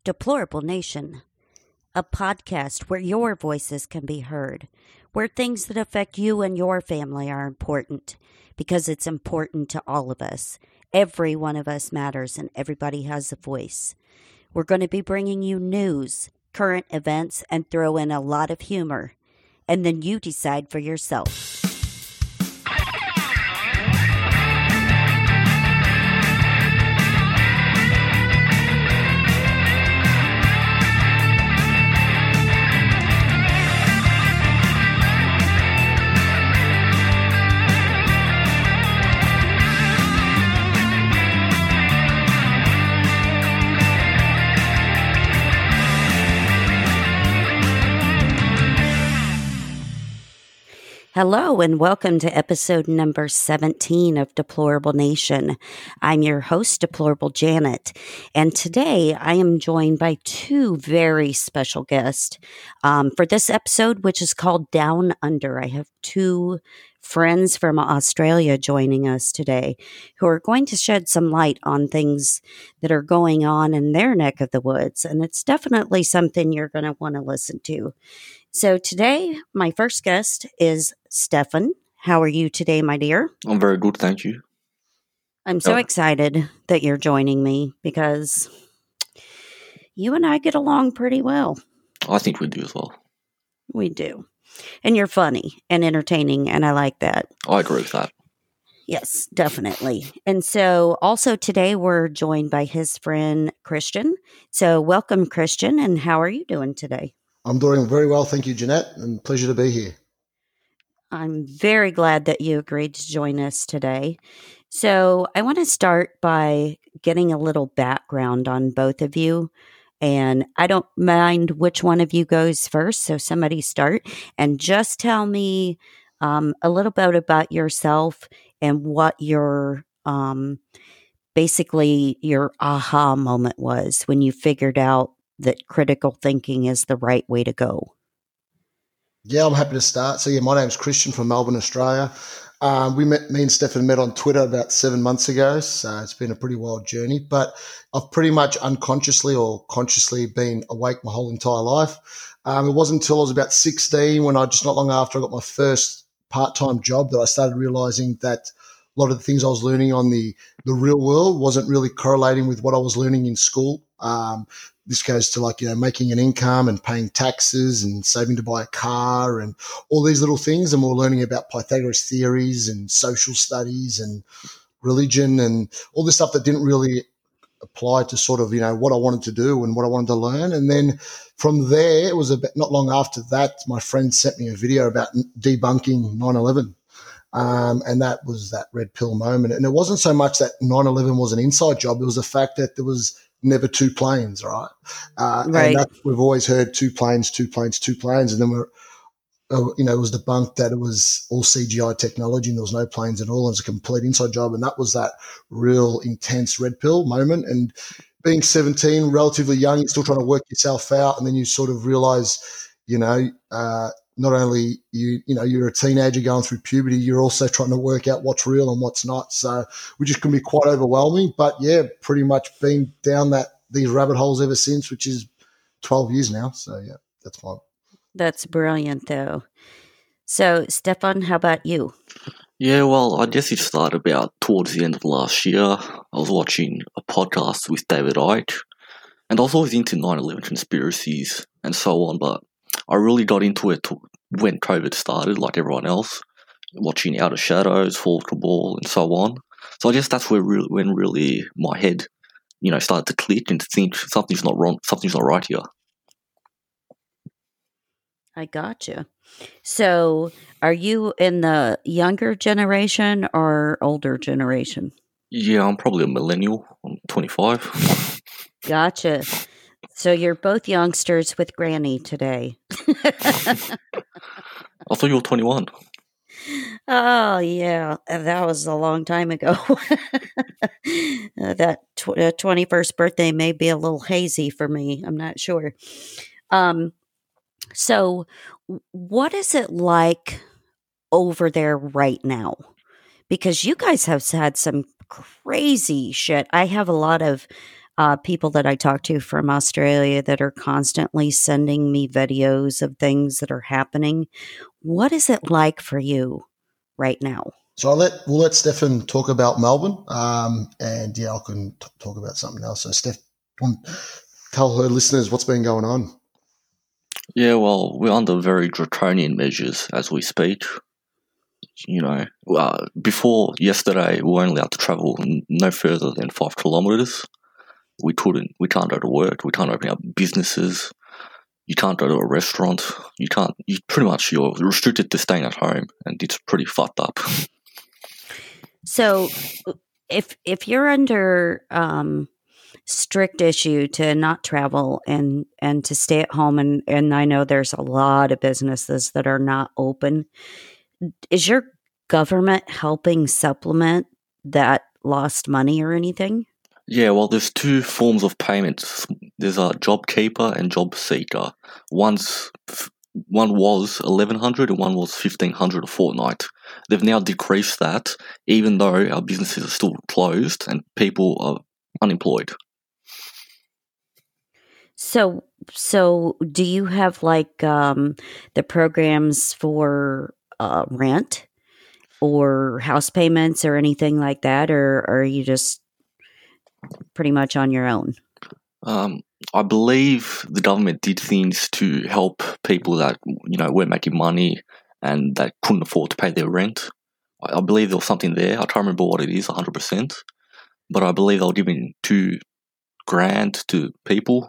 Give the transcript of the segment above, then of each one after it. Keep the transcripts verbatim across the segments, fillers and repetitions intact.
Deplorable Nation, a podcast where your voices can be heard, where things that affect you and your family are important, because it's important to all of us. Every one of us matters and everybody has a voice. We're going to be bringing you news, current events, and throw in a lot of humor. And then you decide for yourself. Hello and welcome to episode number seventeen of Deplorable Nation. I'm your host, Deplorable Janet, and today I am joined by two very special guests um, for this episode, which is called Down Under. I have two friends from Australia joining us today who are going to shed some light on things that are going on in their neck of the woods, and it's definitely something you're going to want to listen to. So today, my first guest is Stefan. How are you today, my dear? I'm very good, thank you. I'm so Oh. excited that you're joining me because you and I get along pretty well. I think we do as well. We do. And you're funny and entertaining, and I like that. I agree with that. Yes, definitely. And so also today we're joined by his friend, Christian. So welcome, Christian, and how are you doing today? I'm doing very well, thank you, Jeanette, and pleasure to be here. I'm very glad that you agreed to join us today. So I want to start by getting a little background on both of you. And I don't mind which one of you goes first, so somebody start. And just tell me um, a little bit about yourself and what your, um, basically your aha moment was when you figured out that critical thinking is the right way to go. Yeah, I'm happy to start. So, yeah, my name's Christian from Melbourne, Australia. Um, we met, me and Stefan met on Twitter about seven months ago, so it's been a pretty wild journey. But I've pretty much unconsciously or consciously been awake my whole entire life. Um, it wasn't until I was about sixteen when I just not long after I got my first part-time job that I started realizing that a lot of the things I was learning on the, the real world wasn't really correlating with what I was learning in school. Um, this goes to like, you know, making an income and paying taxes and saving to buy a car and all these little things. And we're learning about Pythagoras theories and social studies and religion and all this stuff that didn't really apply to sort of, you know, what I wanted to do and what I wanted to learn. And then from there, it was a bit, not long after that, my friend sent me a video about debunking nine eleven. Um, and that was that red pill moment. And it wasn't so much that nine eleven was an inside job. It was the fact that there was never two planes, right? Uh, Right. And that, we've always heard two planes, two planes, two planes. And then we're, uh, you know, it was debunked that it was all C G I technology and there was no planes at all. It was a complete inside job. And that was that real intense red pill moment. And being seventeen, relatively young, you're still trying to work yourself out. And then you sort of realize, you know, uh, not only you, you know, you're a teenager going through puberty, you're also trying to work out what's real and what's not. So we just can be quite overwhelming. But yeah, pretty much been down that these rabbit holes ever since, which is twelve years now. So yeah, that's fine. That's brilliant, though. So, Stefan, how about you? Yeah, well, I guess it started about towards the end of last year. I was watching a podcast with David Icke, and I was always into nine eleven conspiracies and so on, but I really got into it to when COVID started, like everyone else, watching Outer Shadows, Fall Cabal, and so on. So I guess that's where really, when really my head, you know, started to click and to think something's not wrong, something's not right here. I gotcha. So, are you in the younger generation or older generation? Yeah, I'm probably a millennial. I'm twenty-five. Gotcha. So, you're both youngsters with Granny today. I thought you were twenty-one. Oh, yeah. That was a long time ago. Uh, that tw- uh, twenty-first birthday may be a little hazy for me. I'm not sure. Um, so, w- what is it like over there right now? Because you guys have had some crazy shit. I have a lot of uh, people that I talk to from Australia that are constantly sending me videos of things that are happening. What is it like for you right now? So I'll let we'll let Stefan talk about Melbourne, um, and yeah, I can t- talk about something else. So Steph, want to tell her listeners what's been going on. Yeah, well, we're under very draconian measures as we speak. You know, uh, before yesterday, we were only allowed to travel n- no further than five kilometres. We couldn't. We can't go to work. We can't open up businesses. You can't go to a restaurant. You can't. You pretty much you're restricted to staying at home, and it's pretty fucked up. So, if if you're under um, strict issue to not travel and and to stay at home, and and I know there's a lot of businesses that are not open, is your government helping supplement that lost money or anything? Yeah, well, there's two forms of payments. There's a job keeper and job seeker. One's one was eleven hundred and one was fifteen hundred a fortnight. They've now decreased that, even though our businesses are still closed and people are unemployed. So, so do you have like um, the programs for uh, rent or house payments or anything like that, or, or are you just pretty much on your own? Um, I believe the government did things to help people that, you know, weren't making money and that couldn't afford to pay their rent. I, I believe there was something there. I can't remember what it is one hundred percent. But I believe they were giving two grand to people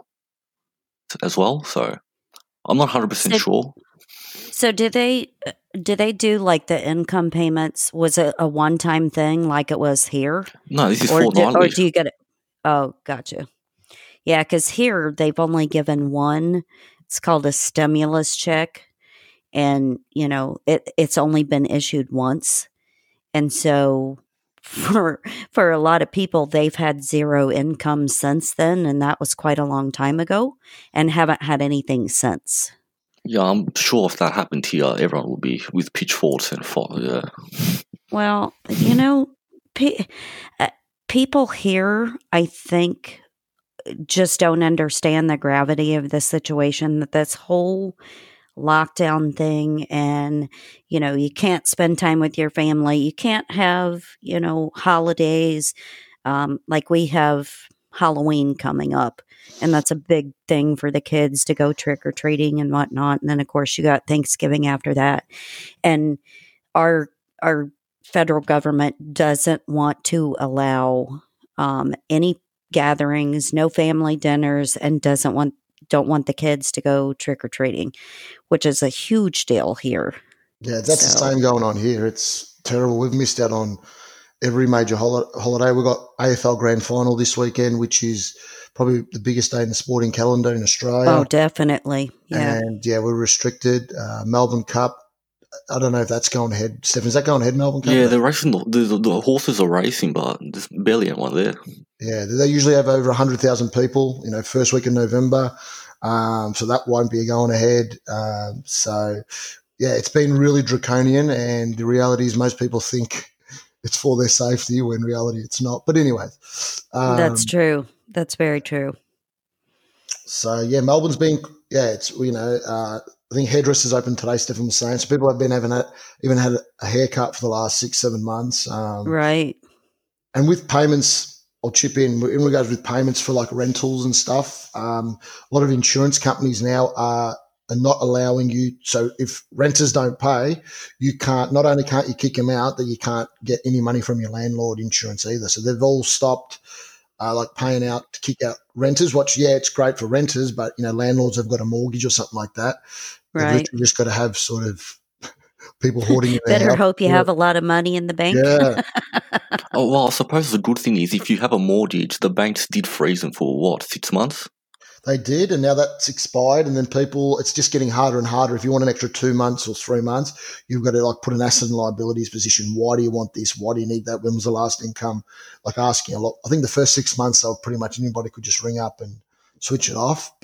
as well. So I'm not one hundred percent So, sure. so do they do they do like the income payments? Was it a one time thing like it was here, No, this is or do, fortnightly. or do you get it? Oh, gotcha. Yeah, because here they've only given one. It's called a stimulus check, and you know it it's only been issued once, and so for for a lot of people they've had zero income since then, and that was quite a long time ago, and haven't had anything since. Yeah, I'm sure if that happened here, everyone would be with pitchforks and fire. Yeah. Well, you know, pe- uh, people here, I think, just don't understand the gravity of the situation, that this whole lockdown thing, and you know, you can't spend time with your family, you can't have, you know, holidays, um, like we have Halloween coming up, and that's a big thing for the kids to go trick-or-treating and whatnot, and then of course you got Thanksgiving after that, and our our federal government doesn't want to allow um, any gatherings, no family dinners, and doesn't want don't want the kids to go trick or treating, which is a huge deal here. Yeah, that's the So, same going on here. It's terrible. We've missed out on every major hol- holiday. We've got A F L Grand Final this weekend, which is probably the biggest day in the sporting calendar in Australia. oh, definitely, yeah. And yeah, we're restricted. Uh, Melbourne Cup. I don't know if that's going ahead. Stephen, is that going ahead, Melbourne Cup? Yeah, they're racing. The, the, the horses are racing, but there's barely anyone there. Yeah, they usually have over one hundred thousand people, you know, first week in November. Um, so that won't be going ahead. Um, so, yeah, it's been really draconian. And the reality is most people think it's for their safety when in reality it's not. But anyway. Um, That's true. That's very true. So, yeah, Melbourne's been, yeah, it's, you know, uh, I think hairdressers open today, Stephen was saying. So people have been having a, even had a haircut for the last six, seven months. Um, Right. And with payments, I'll chip in in regards with payments for like rentals and stuff. Um, a lot of insurance companies now are, are not allowing you. So if renters don't pay, you can't, not only can't you kick them out, that you can't get any money from your landlord insurance either. So they've all stopped uh, like paying out to kick out renters, which, yeah, it's great for renters, but, you know, landlords have got a mortgage or something like that. They've Right. literally just got to have sort of people hoarding in their Better house. hope you have a lot of money in the bank. Yeah. Oh, well, I suppose the good thing is if you have a mortgage, the banks did freeze them for what, six months? They did, and now that's expired, and then people, it's just getting harder and harder. If you want an extra two months or three months, you've got to like put an asset and liabilities position. Why do you want this? Why do you need that? When was the last income? Like asking a lot. I think the first six months, they were pretty much anybody could just ring up and switch it off. But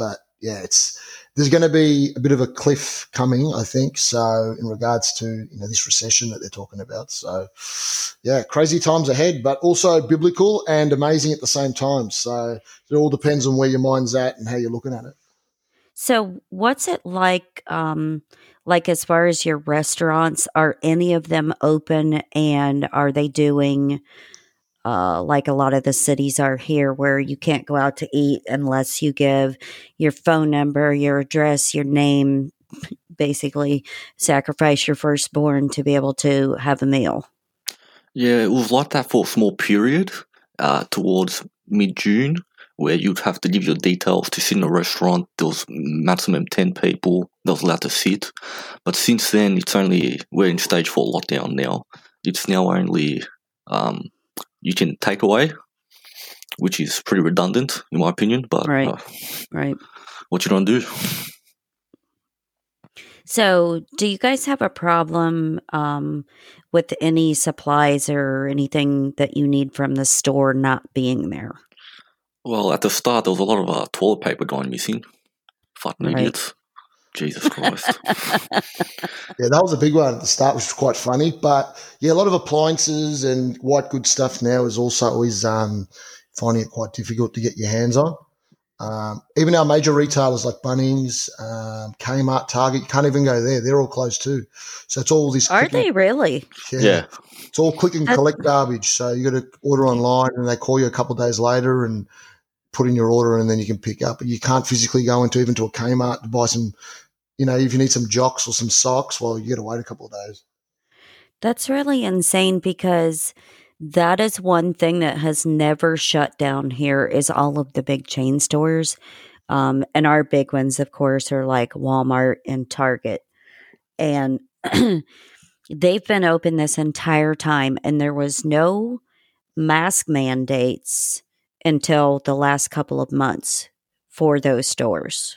yeah, it's there's going to be a bit of a cliff coming, I think. So in regards to you know this recession that they're talking about, so yeah, crazy times ahead, but also biblical and amazing at the same time. So it all depends on where your mind's at and how you're looking at it. So, what's it like? Um, like as far as your restaurants, are any of them open, and are they doing uh, like a lot of the cities are here, where you can't go out to eat unless you give your phone number, your address, your name, basically sacrifice your firstborn to be able to have a meal? Yeah, it was like that for a small period uh, towards mid-June, where you'd have to give your details to sit in a restaurant. There was maximum ten people that was allowed to sit. But since then, it's only, we're in stage four lockdown now. It's now only, um, you can take away, which is pretty redundant in my opinion, but Right, uh, right. what you gonna do? So, do you guys have a problem um, with any supplies or anything that you need from the store not being there? Well, at the start, there was a lot of uh, toilet paper going missing. Fucking Right. idiots. Jesus Christ. Yeah, that was a big one at the start, which was quite funny. But yeah, a lot of appliances and white goods stuff now is also always um, finding it quite difficult to get your hands on. Um, even our major retailers like Bunnings, um, Kmart, Target, you can't even go there. They're all closed too. So it's all this. Are click and- they really? Yeah. Yeah. It's all click and That- collect garbage. So you got to order online and they call you a couple of days later and put in your order and then you can pick up. But you can't physically go into even to a Kmart to buy some, you know, if you need some jocks or some socks, well, you got to wait a couple of days. That's really insane, because that is one thing that has never shut down here is all of the big chain stores. Um, and our big ones, of course, are like Walmart and Target. And they've been open this entire time, and there was no mask mandates until the last couple of months for those stores.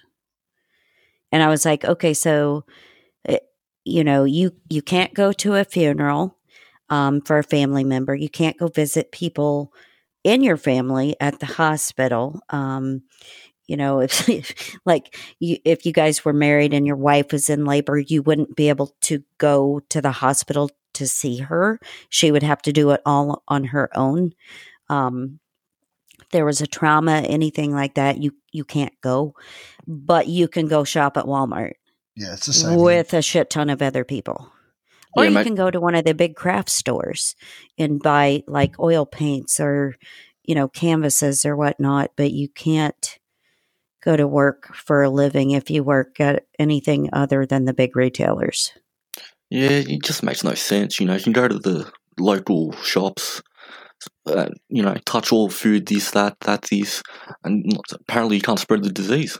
And I was like, okay, so, eh, you know, you, you can't go to a funeral um, for a family member. You can't go visit people in your family at the hospital. Um, you know, if, if like you, if you guys were married and your wife was in labor, you wouldn't be able to go to the hospital to see her. She would have to do it all on her own. Um, there was a trauma, anything like that, you you can't go, but you can go shop at Walmart Yeah, it's the same. with a shit ton of other people. Or Yeah, you mate. can go to one of the big craft stores and buy like oil paints or, you know, canvases or whatnot, but you can't go to work for a living if you work at anything other than the big retailers. Yeah, it just makes no sense. You know, you can go to the local shops, uh, you know, touch all food, this, that, that, this, and apparently you can't spread the disease.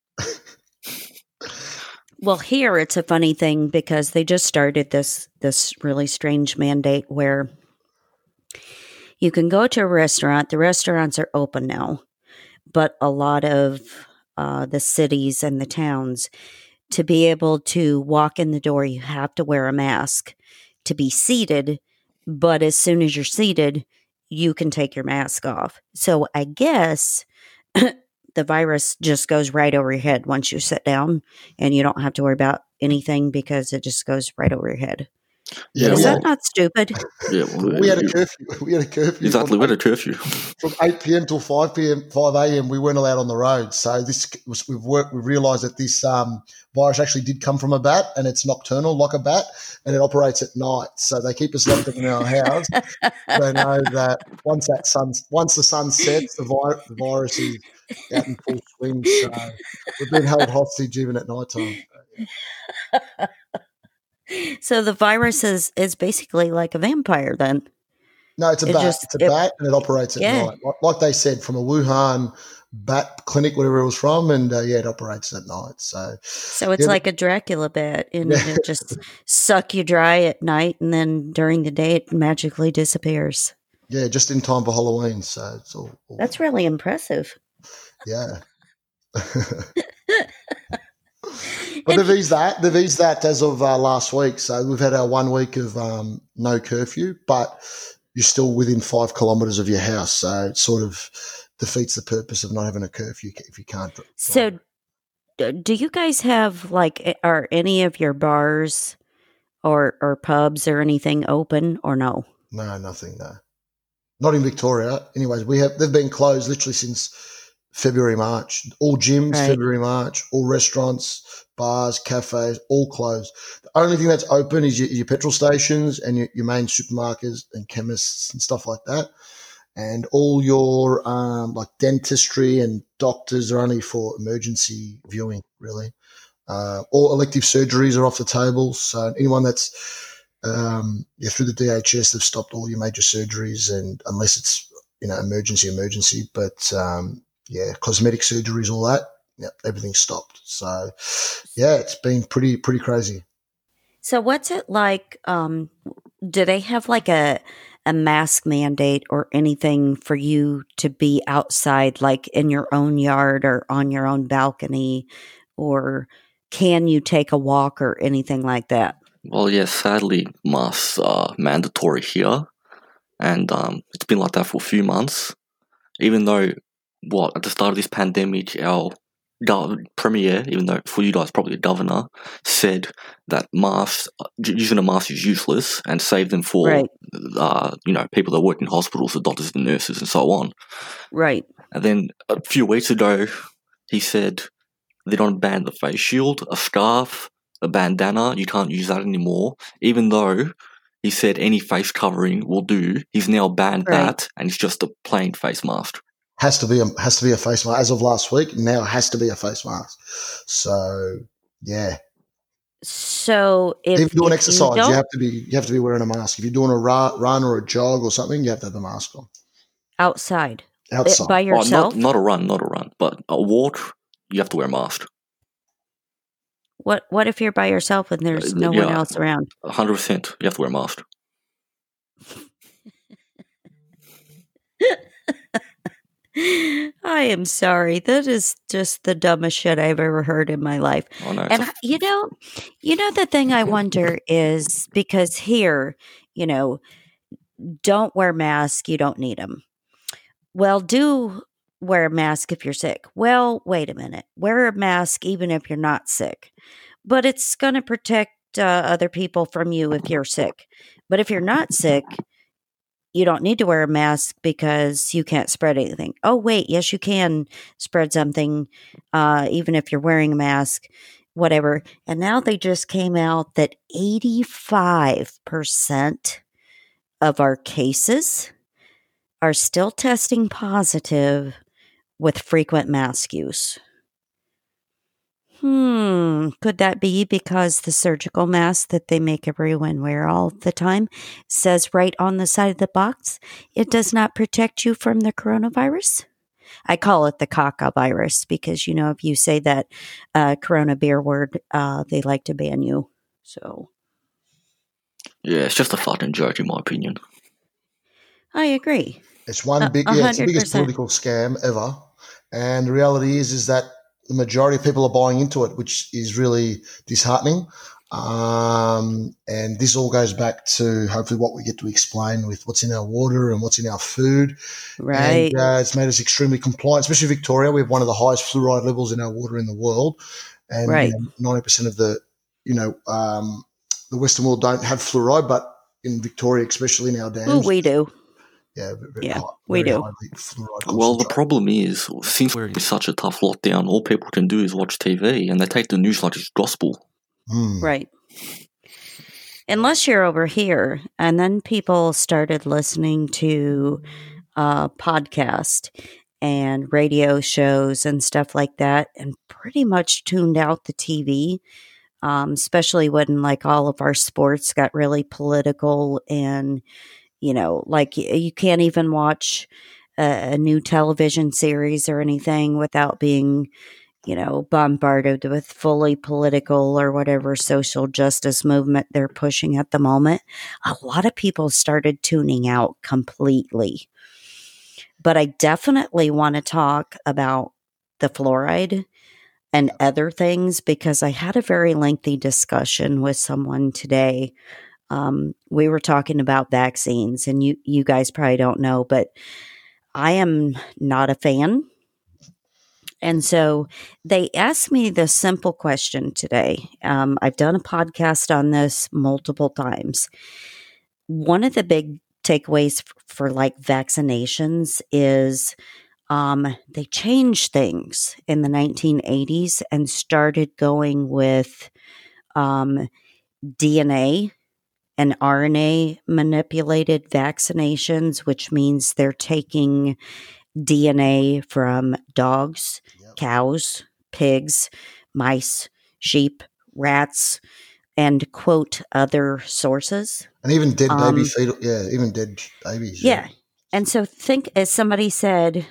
Well, here it's a funny thing because they just started this this really strange mandate where you can go to a restaurant. The restaurants are open now, but a lot of uh, the cities and the towns, to be able to walk in the door, you have to wear a mask to be seated. But as soon as you're seated, you can take your mask off. So I guess the virus just goes right over your head once you sit down, and you don't have to worry about anything because it just goes right over your head. Yeah, Is well, that not stupid? yeah, well, We had a you- curfew. We had a curfew. exactly, from we had a curfew. from eight p.m. till five p.m. five a.m. we weren't allowed on the road. So this was, we've worked we've realised that this um, virus actually did come from a bat, and it's nocturnal like a bat, and it operates at night. So they keep us locked up in our house. They know that once that sun once the sun sets, the, vi- the virus is out in full swing. So we've been held hostage even at night time. So the virus is, is basically like a vampire then. No, it's a It bat. just- it's a it- bat, and it operates at Yeah. night. Like, like they said, from a Wuhan bat clinic, whatever it was from, and uh, yeah, it operates at night. So So it's Yeah, like a Dracula bat, and Yeah. it just suck you dry at night, and then during the day it magically disappears. yeah, just in time for Halloween. So it's all, all That's really impressive. yeah. But they've eased that. They've eased that as of uh, last week. So we've had our one week of um, no curfew, but you're still within five kilometres of your house. So it sort of defeats the purpose of not having a curfew if you can't. drive. So d- do you guys have like, a- are any of your bars or or pubs or anything open or no? No, nothing. No, not in Victoria. Anyways, we have they've been closed literally since February, March. All gyms, Right. February, March. All restaurants, bars, cafes, all closed. The only thing that's open is your, your petrol stations and your, your main supermarkets and chemists and stuff like that. And all your um, like dentistry and doctors are only for emergency viewing, really. Uh, all elective surgeries are off the table. So anyone that's um, yeah, through the D H S, they've stopped all your major surgeries, and unless it's you know emergency, emergency. But um, yeah, cosmetic surgeries, all that, yeah, everything's stopped. So yeah, it's been pretty pretty crazy. So what's it like? Um, do they have like a a mask mandate or anything for you to be outside, like in your own yard or on your own balcony, or can you take a walk or anything like that? Well, yeah, sadly, masks are mandatory here, and um, it's been like that for a few months. Even though, what, at the start of this pandemic, our gov- premier, even though for you guys probably a governor, said that masks, using a mask is useless and save them for, Right. uh, you know, people that work in hospitals, the doctors, the nurses, and so on. Right. And then a few weeks ago, he said they don't ban the face shield, a scarf, a bandana. You can't use that anymore. Even though he said any face covering will do, he's now banned Right. that, and it's just a plain face mask. Has to be a has to be a face mask. As of last week, now it has to be a face mask. So yeah, So if even doing if you exercise, you don't have to be you have to be wearing a mask. If you're doing a ra- run or a jog or something, you have to have the mask on outside uh, outside. by Oh, not yourself, not a run, not a run, but a walk. You have to wear a mask. what what if you're by yourself and there's Uh, no one yeah, else around? hundred percent. You have to wear a mask. I am sorry. That is just the dumbest shit I've ever heard in my life. Oh no, it's And a I- you know, you know the thing I wonder is because here, you know, don't wear masks, you don't need them. Well, do wear a mask if you're sick. Well, wait a minute. Wear a mask even if you're not sick. But it's going to protect uh, other people from you if you're sick. But if you're not sick, you don't need to wear a mask because you can't spread anything. Oh, wait, yes, you can spread something uh, even if you're wearing a mask, whatever. And now they just came out that eighty-five percent of our cases are still testing positive with frequent mask use. Hmm, could that be because the surgical mask that they make everyone wear all the time says right on the side of the box, it does not protect you from the coronavirus? I call it the caca virus because, you know, if you say that uh, corona beer word, uh, they like to ban you. So yeah, it's just a fucking joke in my opinion. I agree. It's one A big a yeah, it's the hundred biggest percent. political scam ever. And the reality is is that the majority of people are buying into it, which is really disheartening. Um, and this all goes back to hopefully what we get to explain with what's in our water and what's in our food. Right. And uh, it's made us extremely compliant, especially Victoria. We have one of the highest fluoride levels in our water in the world. And you Right. know, ninety percent of the, you know, um, the Western world don't have fluoride, but in Victoria, especially in our Ooh, dams, we do. yeah, very, Yeah, high, we very do. highly fluoride Well, the concentration. problem is, since we're in such a tough lockdown, all people can do is watch T V, and they take the news like it's gospel. Mm. Right. Unless you're over here. And then people started listening to uh, podcast and radio shows and stuff like that and pretty much tuned out the T V, um, especially when like all of our sports got really political and, you know, like y- you can't even watch a, a new television series or anything without being, you know, bombarded with fully political or whatever social justice movement they're pushing at the moment. A lot of people started tuning out completely. But I definitely want to talk about the fluoride and other things because I had a very lengthy discussion with someone today. Um, we were talking about vaccines, and you, you guys probably don't know, but I am not a fan And so they asked me this simple question today. Um, I've done a podcast on this multiple times. One of the big takeaways f- for like vaccinations is um, they changed things in the nineteen eighties and started going with um, D N A and R N A manipulated vaccinations, which means they're taking D N A from dogs, Yep. cows, pigs, mice, sheep, rats, and quote other sources. And even dead baby Um, fetal, yeah, even dead babies. yeah. And so think, as somebody said,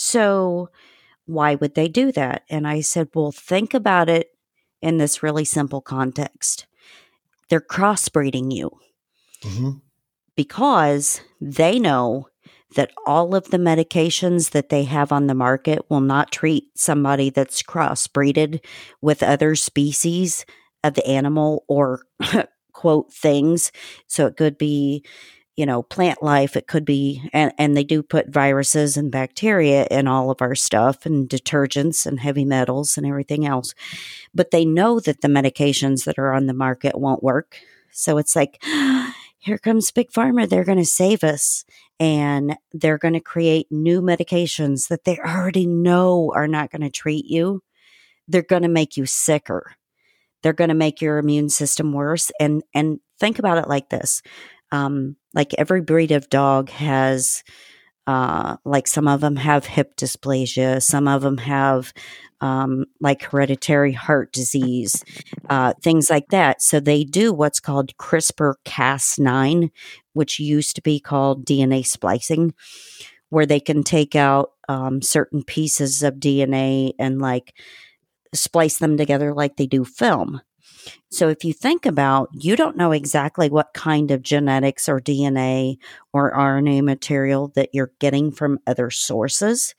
so why would they do that? And I said, well, think about it in this really simple context. They're crossbreeding you hmm because they know that all of the medications that they have on the market will not treat somebody that's crossbreeded with other species of the animal or quote things. So it could be, you know, plant life. It could be, and, and they do put viruses and bacteria in all of our stuff and detergents and heavy metals and everything else. But they know that the medications that are on the market won't work. So it's like, here comes Big Pharma. They're going to save us. And they're going to create new medications that they already know are not going to treat you. They're going to make you sicker. They're going to make your immune system worse. And and think about it like this. Um, like every breed of dog has, uh, like some of them have hip dysplasia. Some of them have um, like hereditary heart disease, uh, things like that. So they do what's called CRISPR Cas nine, which used to be called D N A splicing, where they can take out um, certain pieces of D N A and like splice them together like they do film. So if you think about, you don't know exactly what kind of genetics or D N A or R N A material that you're getting from other sources.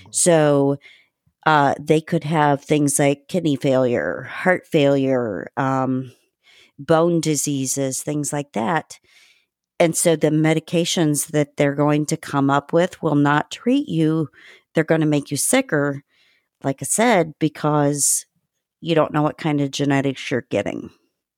So uh, they could have things like kidney failure, heart failure, um, bone diseases, things like that. And so the medications that they're going to come up with will not treat you. They're going to make you sicker, like I said, because you don't know what kind of genetics you're getting.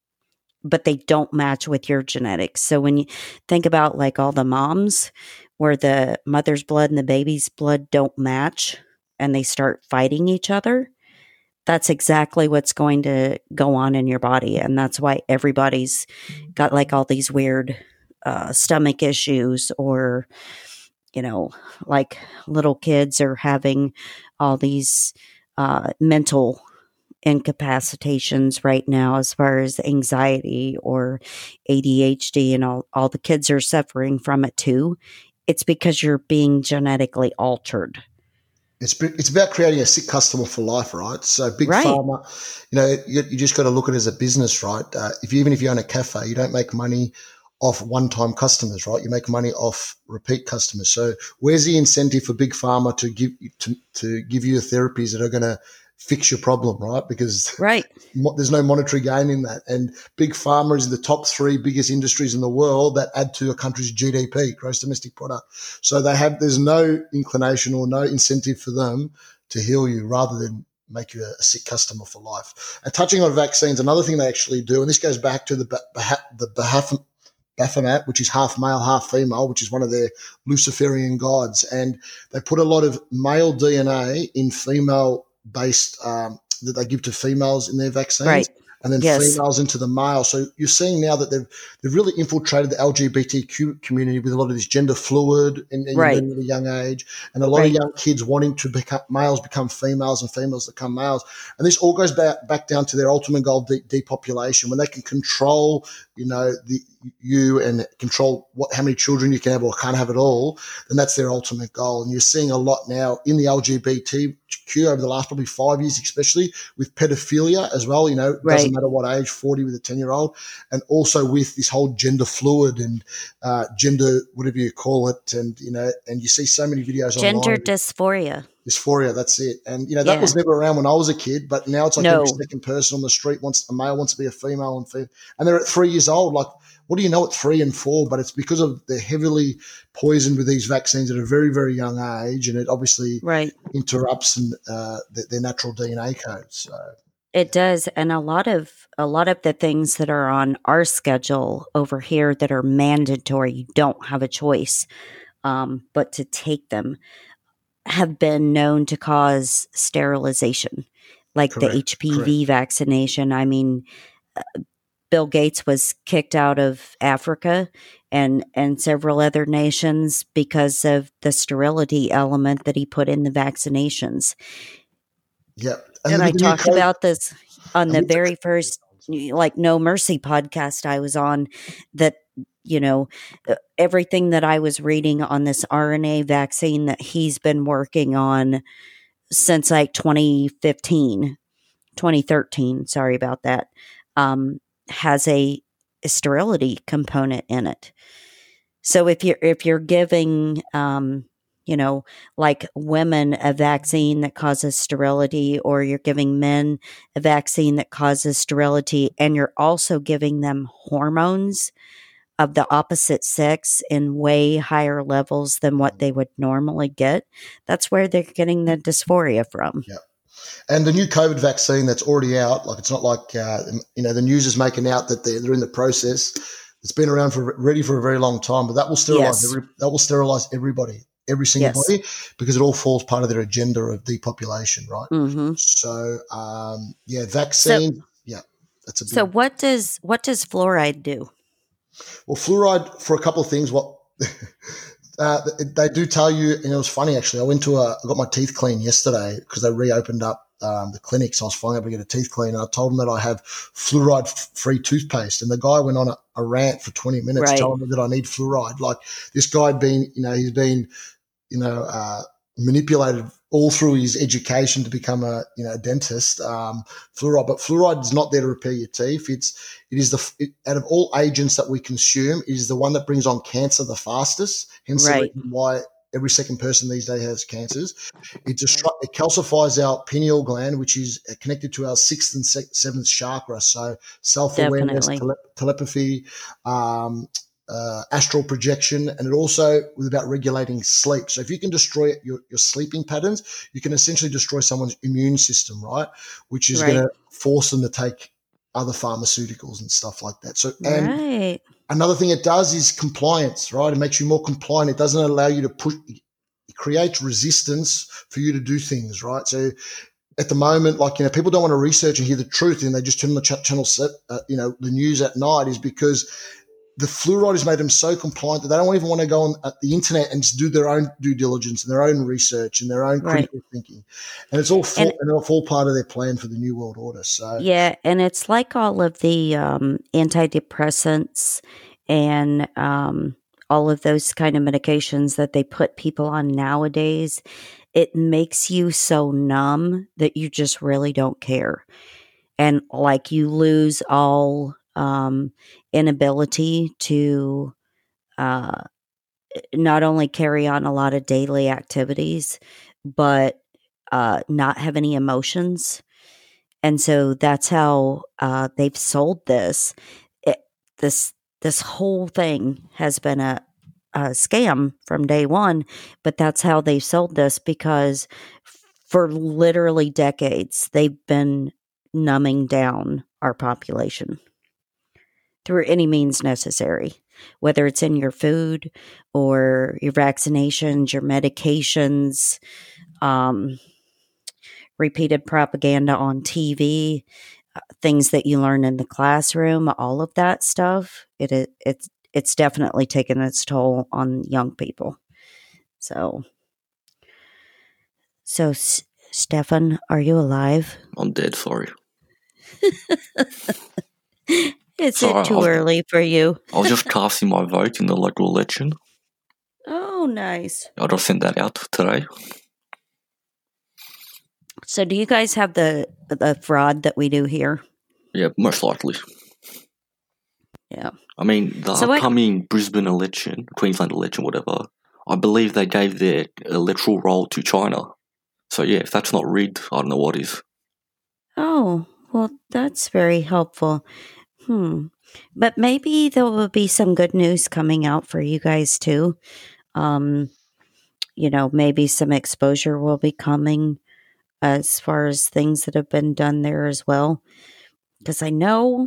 But they don't match with your genetics. So when you think about like all the moms where the mother's blood and the baby's blood don't match and they start fighting each other, that's exactly what's going to go on in your body. And that's why everybody's got like all these weird uh, stomach issues, or, you know, like little kids are having all these uh, mental incapacitations right now as far as anxiety or A D H D, and all, all the kids are suffering from it too. It's because you're being genetically altered. It's it's about creating a sick customer for life, right? So big Right. pharma, you know, you, you just got to look at it as a business, right? Uh, if you, even if you own a cafe, you don't make money off one-time customers, right? You make money off repeat customers. So where's the incentive for big pharma to give to to give you therapies that are going to fix your problem, right? Because Right. there's no monetary gain in that. And big pharma is the top three biggest industries in the world that add to a country's G D P, gross domestic product. So they have, there's no inclination or no incentive for them to heal you rather than make you a, a sick customer for life. And touching on vaccines, another thing they actually do, and this goes back to the bah- the Baphomet, Baphomet, which is half male, half female, which is one of their Luciferian gods. And they put a lot of male D N A in female based um, that they give to females in their vaccines, Right. and then Yes. females into the male. So you're seeing now that they've they've really infiltrated the L G B T Q community with a lot of this gender fluid in, in Right. at a young age, and a lot Right. of young kids wanting to become males become females and females become males. And this all goes back back down to their ultimate goal, de- depopulation, when they can control, you know, the you and control what how many children you can have or can't have at all, then that's their ultimate goal. And you're seeing a lot now in the L G B T Q over the last probably five years, especially with pedophilia as well. You know, it Right. doesn't matter what age, forty with a ten-year-old, and also with this whole gender fluid and uh, gender, whatever you call it, and, you know, and you see so many videos Gender online. dysphoria. dysphoria. That's it. And, you know, that Yeah. was never around when I was a kid, but now it's like No. every second person on the street wants, a male wants to be a female, and fe- and they're at three years old. Like, what do you know at three and four? But it's because of they're heavily poisoned with these vaccines at a very, very young age, and it obviously Right. interrupts and, uh, their, their natural D N A codes. So. It does, and a lot of a lot of the things that are on our schedule over here that are mandatory, you don't have a choice, um, but to take them, have been known to cause sterilization, like the Correct, H P V vaccination. I mean, uh, Bill Gates was kicked out of Africa and and several other nations because of the sterility element that he put in the vaccinations. Yep. And, And I with the new talked COVID- about this on and the with the- very first, like, No Mercy podcast I was on, that, you know, uh, everything that I was reading on this R N A vaccine that he's been working on since like twenty fifteen, twenty thirteen, sorry about that, um, has a, a sterility component in it. So if you're, if you're giving, um, you know, like women a vaccine that causes sterility, or you're giving men a vaccine that causes sterility, and you're also giving them hormones of the opposite sex in way higher levels than what they would normally get, that's where they're getting the dysphoria from. Yeah. And the new COVID vaccine that's already out, like it's not like, uh, you know, the news is making out that they're, they're in the process. It's been around for ready for a very long time, but that will sterilize Yes. every, that will sterilize everybody, every single Yes. body, because it all falls part of their agenda of depopulation, right? Mm-hmm. So, um, yeah, vaccine, So, yeah, that's a big. so what does what does fluoride do? Well, fluoride, for a couple of things, what uh, they do tell you, and it was funny actually. I went to a, I got my teeth cleaned yesterday because they reopened up um, the clinic, so I was finally able to get a teeth clean. And I told them that I have fluoride-free toothpaste, and the guy went on a, a rant for twenty minutes Right. telling me that I need fluoride. Like, this guy had been, you know, he's been, you know, uh, manipulated all through his education to become a, you know, a dentist. Um, fluoride, but fluoride is not there to repair your teeth. It's, it is the, it, out of all agents that we consume, it is the one that brings on cancer the fastest. Hence the Right. reason why every second person these days has cancers. It destru- it calcifies our pineal gland, which is connected to our sixth and se- seventh chakra. So self-awareness, Definitely. tele- telepathy, um, Uh, astral projection, and it also was about regulating sleep. So if you can destroy your, your sleeping patterns, you can essentially destroy someone's immune system, right? Which is Right. going to force them to take other pharmaceuticals and stuff like that. So, and Right. another thing it does is compliance, right? It makes you more compliant. It doesn't allow you to push, it creates resistance for you to do things, right? So at the moment, like, you know, people don't want to research and hear the truth, and they just turn on the ch- channel set, uh, you know, the news at night, is because the fluoride has made them so compliant that they don't even want to go on uh, the internet and just do their own due diligence and their own research and their own Right. critical thinking. And it's all full, And- and it's all part of their plan for the New World Order. So Yeah, and it's like all of the um, antidepressants and um, all of those kind of medications that they put people on nowadays. It makes you so numb that you just really don't care. And like, you lose all um, inability to uh, not only carry on a lot of daily activities, but uh, not have any emotions. And so that's how uh, they've sold this. It, this this whole thing has been a, a scam from day one, but that's how they sold this, because for literally decades they've been numbing down our population through any means necessary, whether it's in your food or your vaccinations, your medications, um, repeated propaganda on T V, uh, things that you learn in the classroom, all of that stuff. It, it it's it's definitely taken its toll on young people. So, so S- Stefan, are you alive? I'm dead, sorry. Is Sorry, it too I've- early for you? I was just casting my vote in the local election. Oh, nice. I just sent that out today. So, do you guys have the the fraud that we do here? Yeah, most likely. Yeah. I mean, the So I- upcoming Brisbane election, Queensland election, whatever, I believe they gave their electoral roll to China. So yeah, if that's not rigged, I don't know what is. Oh, well, that's very helpful. Hmm. But maybe there will be some good news coming out for you guys too. Um, you know, maybe some exposure will be coming as far as things that have been done there as well. Because I know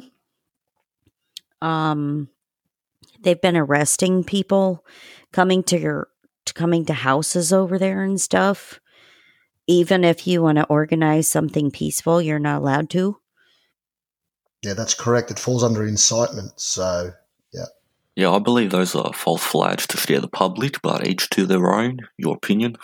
um, they've been arresting people coming to your to coming to houses over there and stuff. Even if you want to organize something peaceful, you're not allowed to. Yeah, that's correct. It falls under incitement. So, yeah. Yeah, I believe those are false flags to scare the public, but each to their own. Your opinion?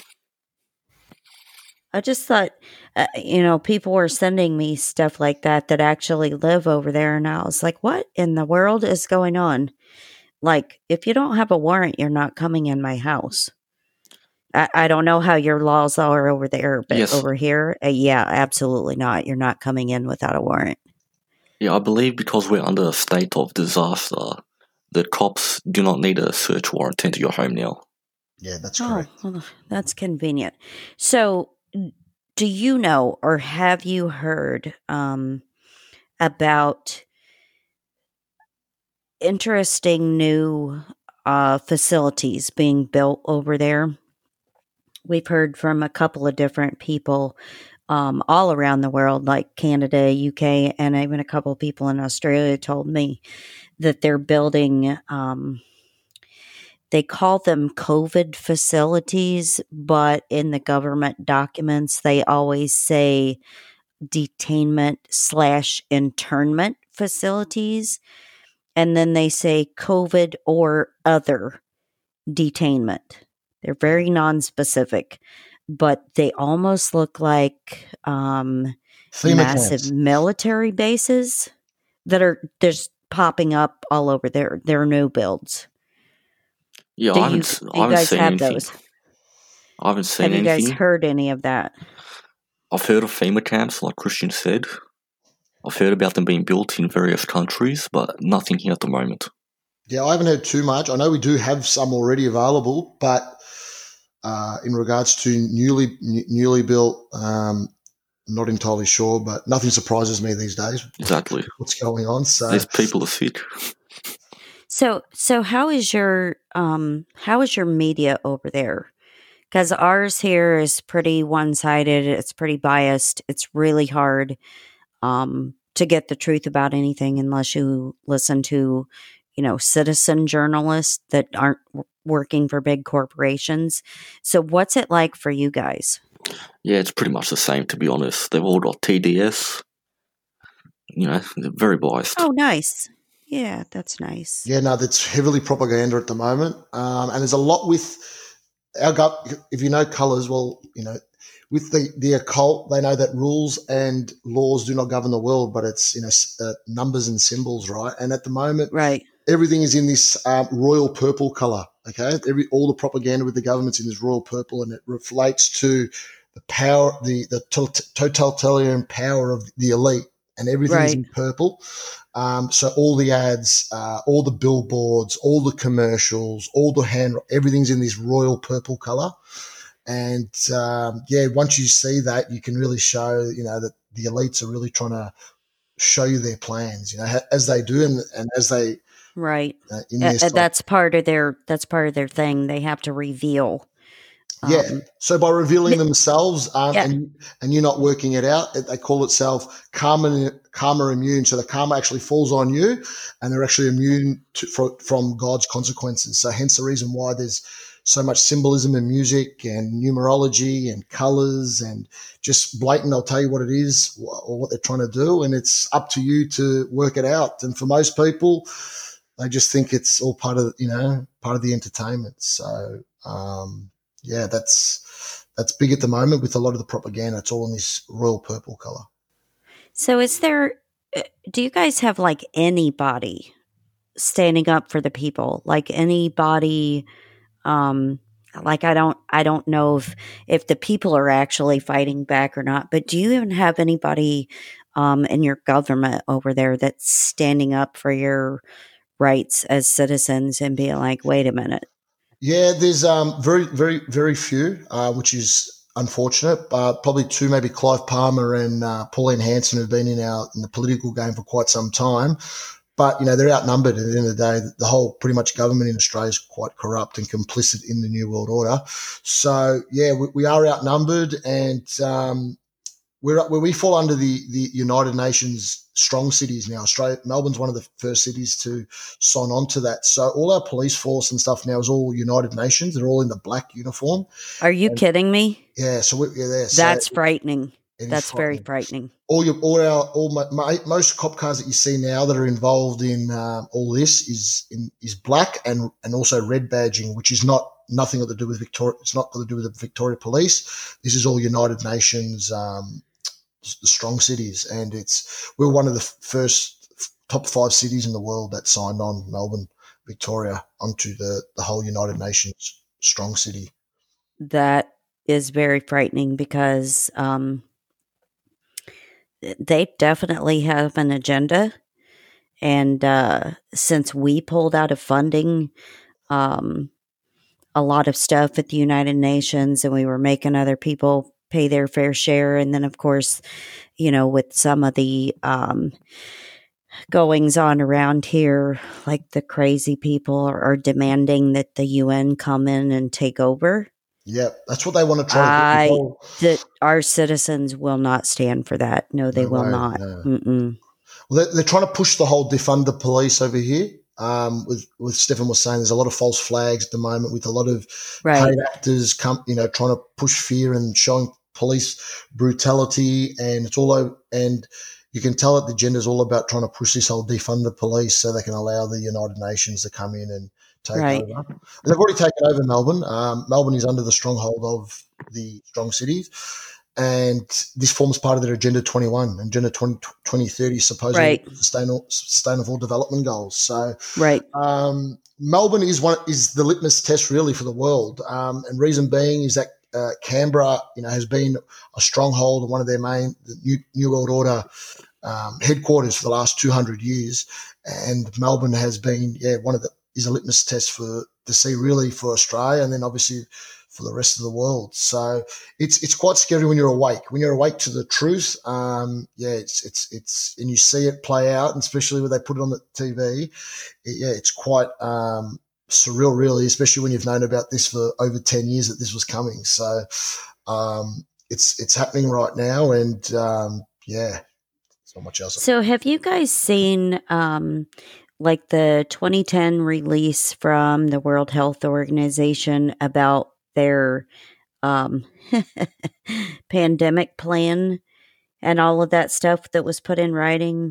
I just thought, uh, you know, people were sending me stuff like that that actually live over there. And I was like, what in the world is going on? Like, if you don't have a warrant, you're not coming in my house. I, I don't know how your laws are over there, but Yes. over here, uh, yeah, absolutely not. You're not coming in without a warrant. Yeah, I believe because we're under a state of disaster, the cops do not need a search warrant to enter your home now. Yeah, that's Oh, correct. well, that's convenient. So, do you know or have you heard um, about interesting new uh, facilities being built over there? We've heard from a couple of different people um, all around the world, like Canada, U K, and even a couple of people in Australia told me that they're building, um, they call them COVID facilities, but in the government documents, they always say detainment slash internment facilities. And then they say COVID or other detainment. They're very nonspecific, but they almost look like um, FEMA massive camps. military bases that are just popping up all over there. They're new builds. Yeah, Do I you, haven't, s- do I you haven't guys seen have anything. those? I haven't seen Have you guys anything. heard any of that? I've heard of FEMA camps, like Christian said. I've heard about them being built in various countries, but nothing here at the moment. Yeah, I haven't heard too much. I know we do have some already available, but uh, in regards to newly n- newly built, um, not entirely sure. But nothing surprises me these days. Exactly. What's going on? So These people are sick. So, so how is your um how is your media over there? Because ours here is pretty one sided. It's pretty biased. It's really hard um to get the truth about anything unless you listen to, you know, citizen journalists that aren't w- working for big corporations. So, what's it like for you guys? Yeah, it's pretty much the same, to be honest. They've all got T D S. You know, they're very biased. Oh, nice. Yeah, that's nice. yeah, no, that's heavily propaganda at the moment, um, and there's a lot with our gut. If you know colours, well, you know, with the the occult, they know that rules and laws do not govern the world, but it's you know s- uh, numbers and symbols, right? And at the moment, Right. everything is in this um, royal purple color. Okay, every all the propaganda with the government's in this royal purple, and it relates to the power, the the tot- totalitarian power of the elite, and everything is Right. in purple. Um, so all the ads, uh, all the billboards, all the commercials, all the hand, everything's in this royal purple color. And um, yeah, once you see that, you can really show, you know, that the elites are really trying to show you their plans, you know, ha- as they do, and, and as they Right. uh, in Uh, this. uh, that's part of their that's part of their thing. They have to reveal. Yeah. Um, So by revealing mi- themselves, um, yeah. and and you're not working it out, it- they call itself karma karma immune. So the karma actually falls on you, and they're actually immune to, from, from God's consequences. So hence the reason why there's so much symbolism in music and numerology and colors and just blatant. They'll tell you what it is wh- or what they're trying to do, and it's up to you to work it out. And for most people, they just think it's all part of you know part of the entertainment. So. Um, yeah, that's that's big at the moment with a lot of the propaganda. It's all in this royal purple color. So, is there? uh, Do you guys have like anybody standing up for the people? Like anybody? Um, like I don't, I don't know if if the people are actually fighting back or not. But do you even have anybody um, in your government over there that's standing up for your rights as citizens and being like, wait a minute? Yeah, there's um very very very few, uh, which is unfortunate. Uh, probably two, maybe Clive Palmer and uh, Pauline Hanson, who've been in our in the political game for quite some time. But, you know, they're outnumbered. At the end of the day, the whole pretty much government in Australia is quite corrupt and complicit in the New World Order. So, yeah, we, we are outnumbered, and um, we're, we fall under the, the United Nations strong cities now. Australia, Melbourne's one of the first cities to sign on to that. So all our police force and stuff now is all United Nations. They're all in the black uniform. Are you and, kidding me? Yeah, so we're yeah, there. That's so frightening. That's frightening. very frightening. All your, all our, all my, my, most cop cars that you see now that are involved in um, all this is in, is black and and also red badging, which is not nothing to do with Victoria. It's not got to do with the Victoria Police. This is all United Nations, um, the strong cities, and it's we're one of the first top five cities in the world that signed on, Melbourne, Victoria, onto the the whole United Nations strong city. That is very frightening because. Um, They definitely have an agenda. And uh, since we pulled out of funding um, a lot of stuff at the United Nations, and we were making other people pay their fair share. And then, of course, you know, with some of the um, goings on around here, like the crazy people are, are demanding that the U N come in and take over. Yeah, that's what they want to try I, to do. That our citizens will not stand for that. No, they No will way, not. no. Mm-mm. Well, they're, they're trying to push the whole defund the police over here. Um, with with Stefan was saying, there's a lot of false flags at the moment with a lot of right. paid actors, come, you know, trying to push fear and showing police brutality, and it's all over. And you can tell that the agenda's all about trying to push this whole defund the police so they can allow the United Nations to come in and take right. over. And they've already taken over Melbourne. Um, Melbourne is under the stronghold of the strong cities, and this forms part of their Agenda twenty-one, Agenda twenty thirty, supposedly right. sustainable, sustainable development goals. So, right. um, Melbourne is one is the litmus test really for the world, um, and reason being is that uh, Canberra, you know, has been a stronghold and one of their main the New, New World Order um, headquarters for the last two hundred years, and Melbourne has been yeah one of the is a litmus test for to see really for Australia, and then obviously for the rest of the world. So it's it's quite scary when you're awake. When you're awake to the truth, um, yeah, it's it's it's and you see it play out, and especially when they put it on the T V, it, yeah, it's quite um, surreal, really, especially when you've known about this for over ten years that this was coming. So um, it's it's happening right now, and um, yeah, there's not much else. So have you guys seen um, like the twenty ten release from the World Health Organization about their um, pandemic plan and all of that stuff that was put in writing?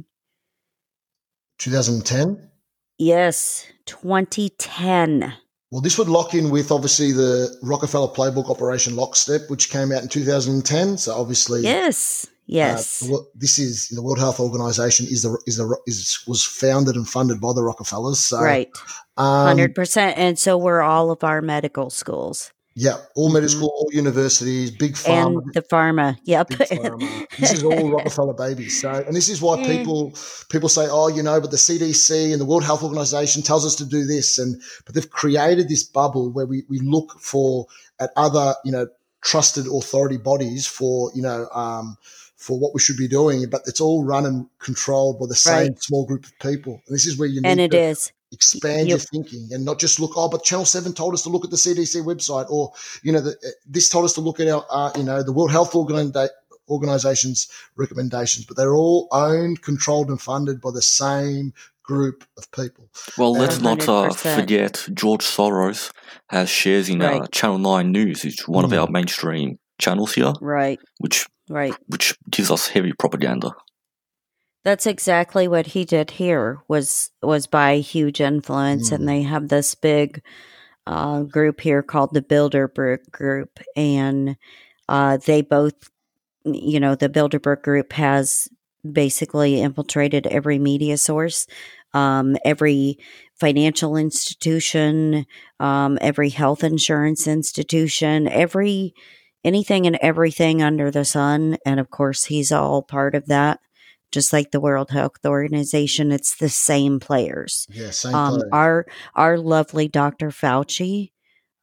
twenty ten? Yes, twenty ten. Well, this would lock in with obviously the Rockefeller Playbook Operation Lockstep, which came out in two thousand ten. So obviously, yes, yes, uh, this is the World Health Organization is the is the is was founded and funded by the Rockefellers. So, right, um, hundred percent. And so were all of our medical schools. Yeah, all medical, mm-hmm. all universities, big pharma. And the pharma, yep. Big pharma. This is all Rockefeller babies. So, and this is why people people say, oh, you know, but the C D C and the World Health Organization tells us to do this. And but they've created this bubble where we, we look for at other, you know, trusted authority bodies for, you know, um, for what we should be doing. But it's all run and controlled by the same right. small group of people. And this is where you need and it to is. expand yep. your thinking and not just look, oh, but Channel seven told us to look at the C D C website, or, you know, the, this told us to look at our, uh, you know, the World Health Organi- Organization's recommendations, but they're all owned, controlled and funded by the same group of people. Well, let's uh, not uh, forget George Soros has shares in right. uh, Channel nine News, which is one mm. of our mainstream channels here, right? Which right. which gives us heavy propaganda. That's exactly what he did here, was was by huge influence. Mm. And they have this big uh, group here called the Bilderberg Group. And uh, they both, you know, the Bilderberg Group has basically infiltrated every media source, um, every financial institution, um, every health insurance institution, every anything and everything under the sun. And of course, he's all part of that. Just like the World Health Organization, it's the same players. Yeah, same um, players. Our our lovely Doctor Fauci,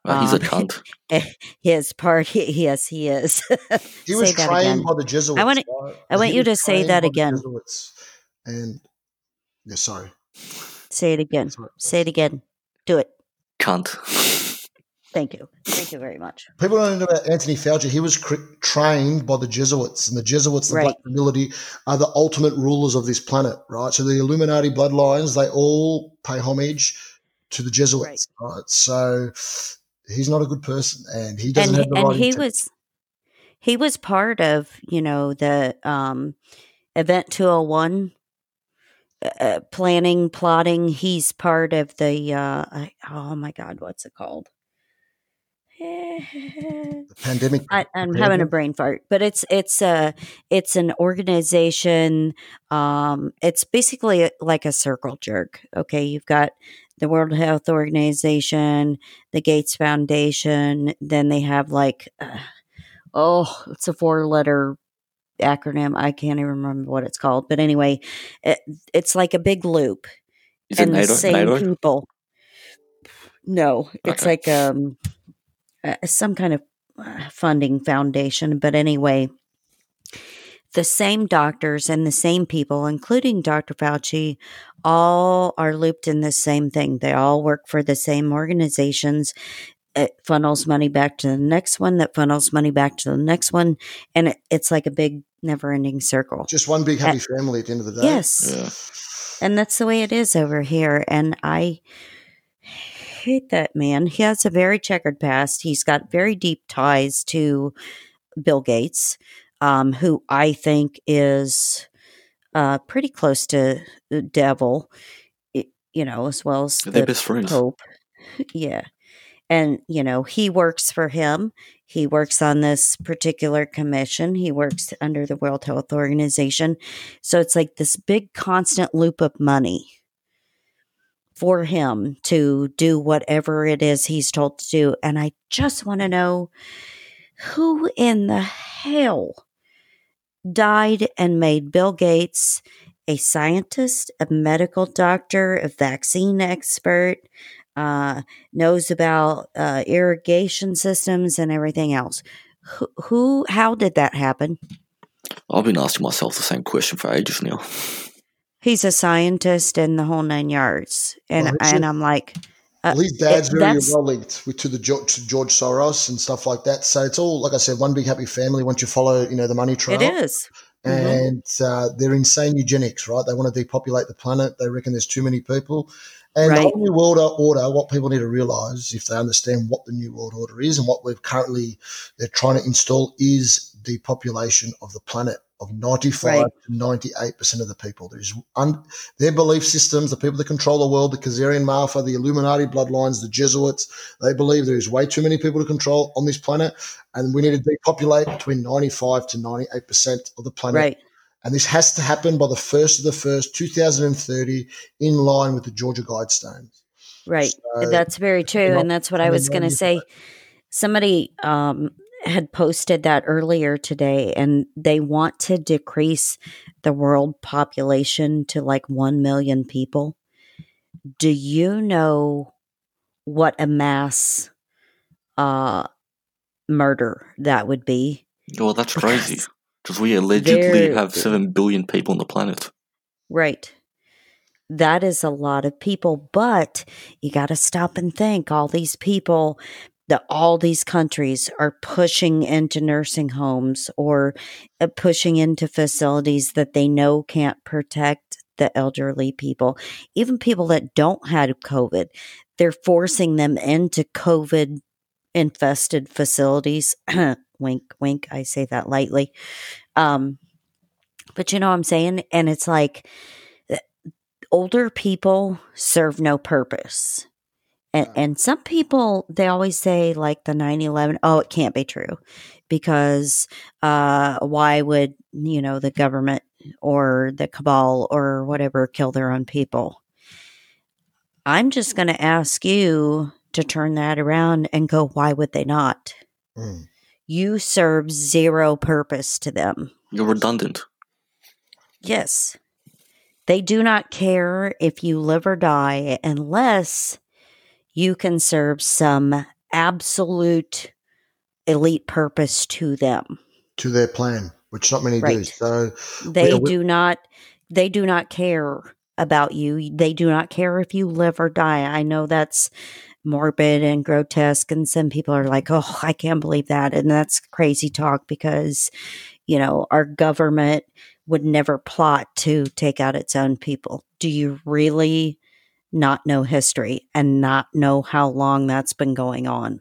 Uh, he's a Um, cunt. his part, yes, he is. He Say was that trained again. by the Jesuits. I want to, Right? I want He you was to say trained that by the again. Jesuits. And, yeah, sorry. Say it again. Sorry. Say it again. Do it. Cunt. Thank you. Thank you very much. People don't know about Anthony Fauci. He was cr- trained by the Jesuits, and the Jesuits, the Right. Black Nobility, are the ultimate rulers of this planet, right? So the Illuminati bloodlines, they all pay homage to the Jesuits, right? right? So he's not a good person, and he doesn't And have he, the and right he intent. was he was part of, you know, the um, Event two oh one uh, planning, plotting. He's part of the uh, I, oh my God, what's it called? The pandemic. I, I'm having a preparedness. brain fart, but it's it's a it's an organization. Um, it's basically a- like a circle jerk. Okay, you've got the World Health Organization, the Gates Foundation, then they have like uh, oh, it's a four letter acronym. I can't even remember what it's called, but anyway, it, it's like a big loop, Is it and the NATO? same NATO? people. No, it's Okay. like um uh, some kind of uh, funding foundation, but anyway, the same doctors and the same people, including Doctor Fauci, all are looped in the same thing. They all work for the same organizations. It funnels money back to the next one, that funnels money back to the next one, and it, it's like a big, never-ending circle. Just one big Uh, happy family at the end of the day. yes, Yeah. and that's the way it is over here. And I hate that man. He has a very checkered past. He's got very deep ties to Bill Gates, um, who I think is uh, pretty close to the devil, i- you know, as well as They're the best friends. Pope. Yeah. And, you know, he works for him. He works on this particular commission. He works under the World Health Organization. So it's like this big constant loop of money for him to do whatever it is he's told to do. And I just want to know who in the hell died and made Bill Gates a scientist, a medical doctor, a vaccine expert, uh, knows about uh, irrigation systems and everything else. Who, who, how did that happen? I've been asking myself the same question for ages now. He's a scientist and the whole nine yards. And, Well, he's and just- I'm like, uh, Well, his dad's it- very that's- well linked with to the George, to George Soros and stuff like that. So it's all, like I said, one big happy family. Once you follow, you know, the money trail, it is. Mhm. and uh, they're insane eugenics, right? They want to depopulate the planet. They reckon there's too many people. And the Right. whole new world order, what people need to realize, if they understand what the new world order is and what we've currently they're trying to install, is depopulation of the planet of ninety-five Right. to ninety-eight percent of the people. There's un, their belief systems, the people that control the world, the Khazarian Mafia, the Illuminati bloodlines, the Jesuits, they believe there is way too many people to control on this planet, and we need to depopulate between ninety-five to ninety-eight percent of the planet. Right. And this has to happen by the first of the first, two thousand thirty, in line with the Georgia Guidestones. Right. So- That's very true. not- And that's what I was going to say. Somebody um, had posted that earlier today, and they want to decrease the world population to like one million people. Do you know what a mass uh, murder that would be? Well, that's crazy. Because Because we allegedly they're- have seven billion people on the planet. Right. That is a lot of people, but you got to stop and think. All these people, that all these countries are pushing into nursing homes or uh, pushing into facilities that they know can't protect the elderly people, even people that don't have COVID. They're forcing them into COVID infested facilities. Wink, wink. I say that lightly. Um, but you know what I'm saying? And it's like, older people serve no purpose. And, and some people, they always say like the nine eleven, oh, it can't be true because uh, why would, you know, the government or the cabal or whatever kill their own people? I'm just going to ask you to turn that around and go, why would they not? Mm. You serve zero purpose to them. You're redundant. Yes. They do not care if you live or die unless you can serve some absolute elite purpose to them. To their plan, which not many Right. do. So They we- we- do not they do not care about you. They do not care if you live or die. I know that's morbid and grotesque, and some people are like, oh, I can't believe that. And that's crazy talk because, you know, our government would never plot to take out its own people. Do you really not know history and not know how long that's been going on?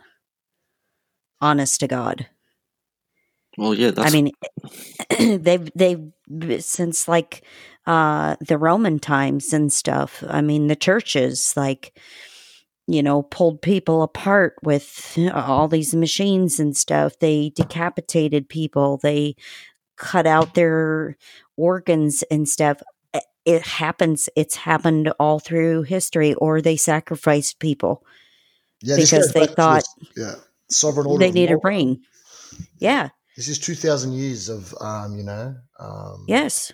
Honest to God. Well, yeah, that's I mean, they've they've since like uh, the Roman times and stuff. I mean, the churches like you know pulled people apart with all these machines and stuff. They decapitated people. They cut out their organs and stuff. It happens. It's happened all through history. Or they sacrificed people yeah, this because goes they back to thought this, yeah, sovereign order they of need a Malta. brain. Yeah. This is two thousand years of, um, you know, um, Yes.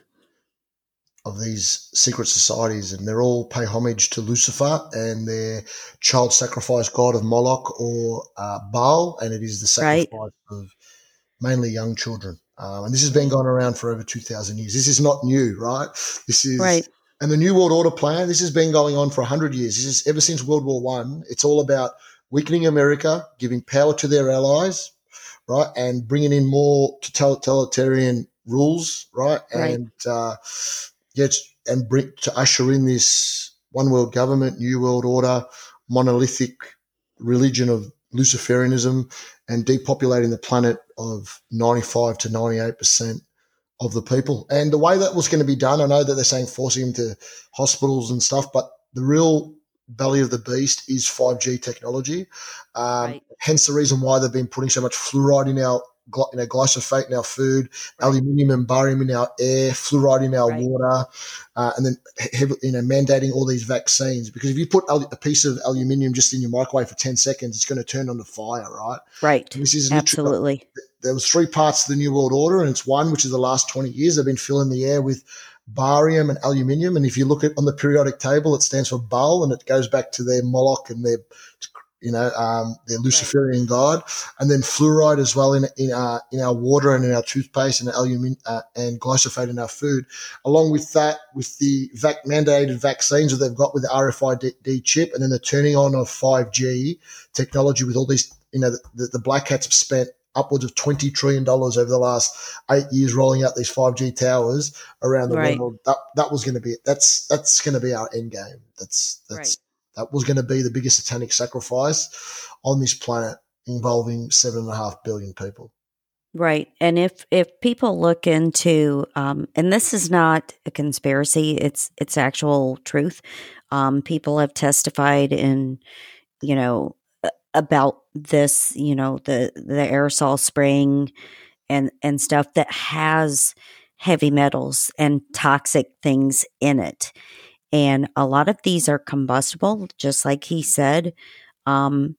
of these secret societies, and they're all pay homage to Lucifer and their child sacrifice god of Moloch or uh, Baal, and it is the sacrifice Right. of mainly young children. Um, and this has been going around for over two thousand years. This is not new, right? This is Right. and the New World Order plan. This has been going on for one hundred years. This is ever since World War One. It's all about weakening America, giving power to their allies, right, and bringing in more totalitarian rules, right, Right. and uh, yeah, and bring to usher in this one world government, New World Order, monolithic religion of Luciferianism, and depopulating the planet of ninety-five to ninety-eight percent of the people. And the way that was going to be done, I know that they're saying forcing them to hospitals and stuff, but the real belly of the beast is five G technology. Um, Right. Hence the reason why they've been putting so much fluoride in our, you know, glyphosate in our food, Right. aluminium and barium in our air, fluoride in our Right. water, uh, and then heavy, you know, mandating all these vaccines. Because if you put a piece of aluminium just in your microwave for ten seconds, it's going to turn on the fire, right? Right. And this is literally Absolutely. there was three parts to the New World Order, and it's one, which is the last twenty years, they've been filling the air with barium and aluminium. And if you look at on the periodic table, it stands for Baal, and it goes back to their Moloch and their, you know, um, their Luciferian god. And then fluoride as well in in our in our water and in our toothpaste, and aluminium uh, and glyphosate in our food. Along with that, with the vac- mandated vaccines that they've got with the R F I D chip, and then the turning on of five G technology with all these, you know, the, the black hats have spent upwards of twenty trillion dollars over the last eight years rolling out these five G towers around the Right. world. That that was going to be that's that's going to be our end game. That's that's Right. that was going to be the biggest satanic sacrifice on this planet, involving seven and a half billion people. Right. And if if people look into um and this is not a conspiracy, it's it's actual truth. Um people have testified in, you know, a- about this, you know, the the aerosol spraying and and stuff that has heavy metals and toxic things in it. And a lot of these are combustible, just like he said. Um,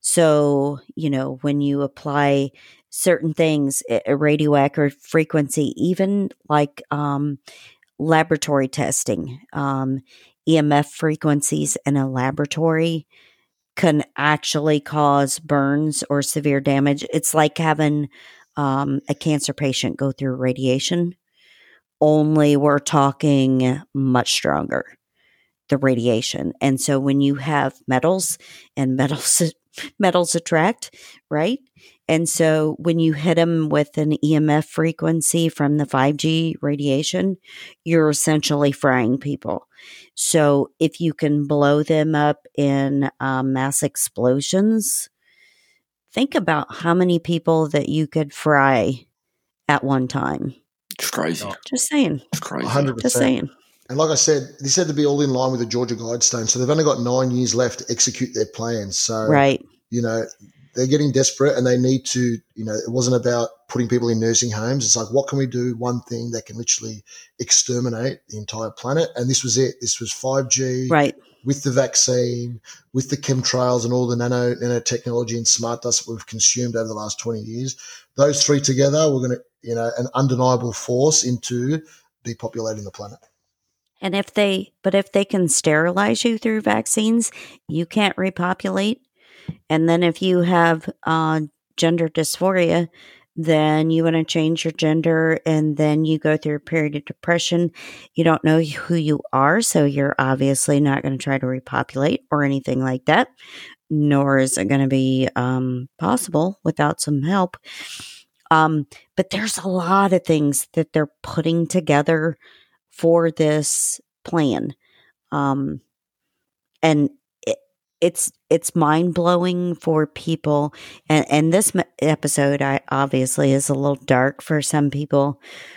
so, you know, when you apply certain things, a a radioactive frequency, even like um, laboratory testing, um, E M F frequencies in a laboratory can actually cause burns or severe damage. It's like having um, a cancer patient go through radiation, only we're talking much stronger, the radiation. And so when you have metals and metals metals attract, right? And so when you hit them with an E M F frequency from the five G radiation, you're essentially frying people. So if you can blow them up in um, mass explosions, think about how many people that you could fry at one time. It's crazy. Oh, Just saying. It's crazy. one hundred Just percent. saying. And like I said, this had to be all in line with the Georgia Guidestone. So they've only got nine years left to execute their plans. So, Right. you know, they're getting desperate, and they need to, you know, it wasn't about putting people in nursing homes. It's like, what can we do? One thing that can literally exterminate the entire planet. And this was it. This was five G Right. with the vaccine, with the chemtrails and all the nano nanotechnology and smart dust that we've consumed over the last twenty years. Those three together, we're going to, you know, an undeniable force into depopulating the planet. And if they, but if they can sterilize you through vaccines, you can't repopulate. And then if you have uh, gender dysphoria, then you want to change your gender, and then you go through a period of depression. You don't know who you are, so you're obviously not going to try to repopulate or anything like that, nor is it going to be um, possible without some help. Um, but there's a lot of things that they're putting together for this plan. Um, and it, it's it's mind blowing for people. And, and this episode, I obviously is a little dark for some people.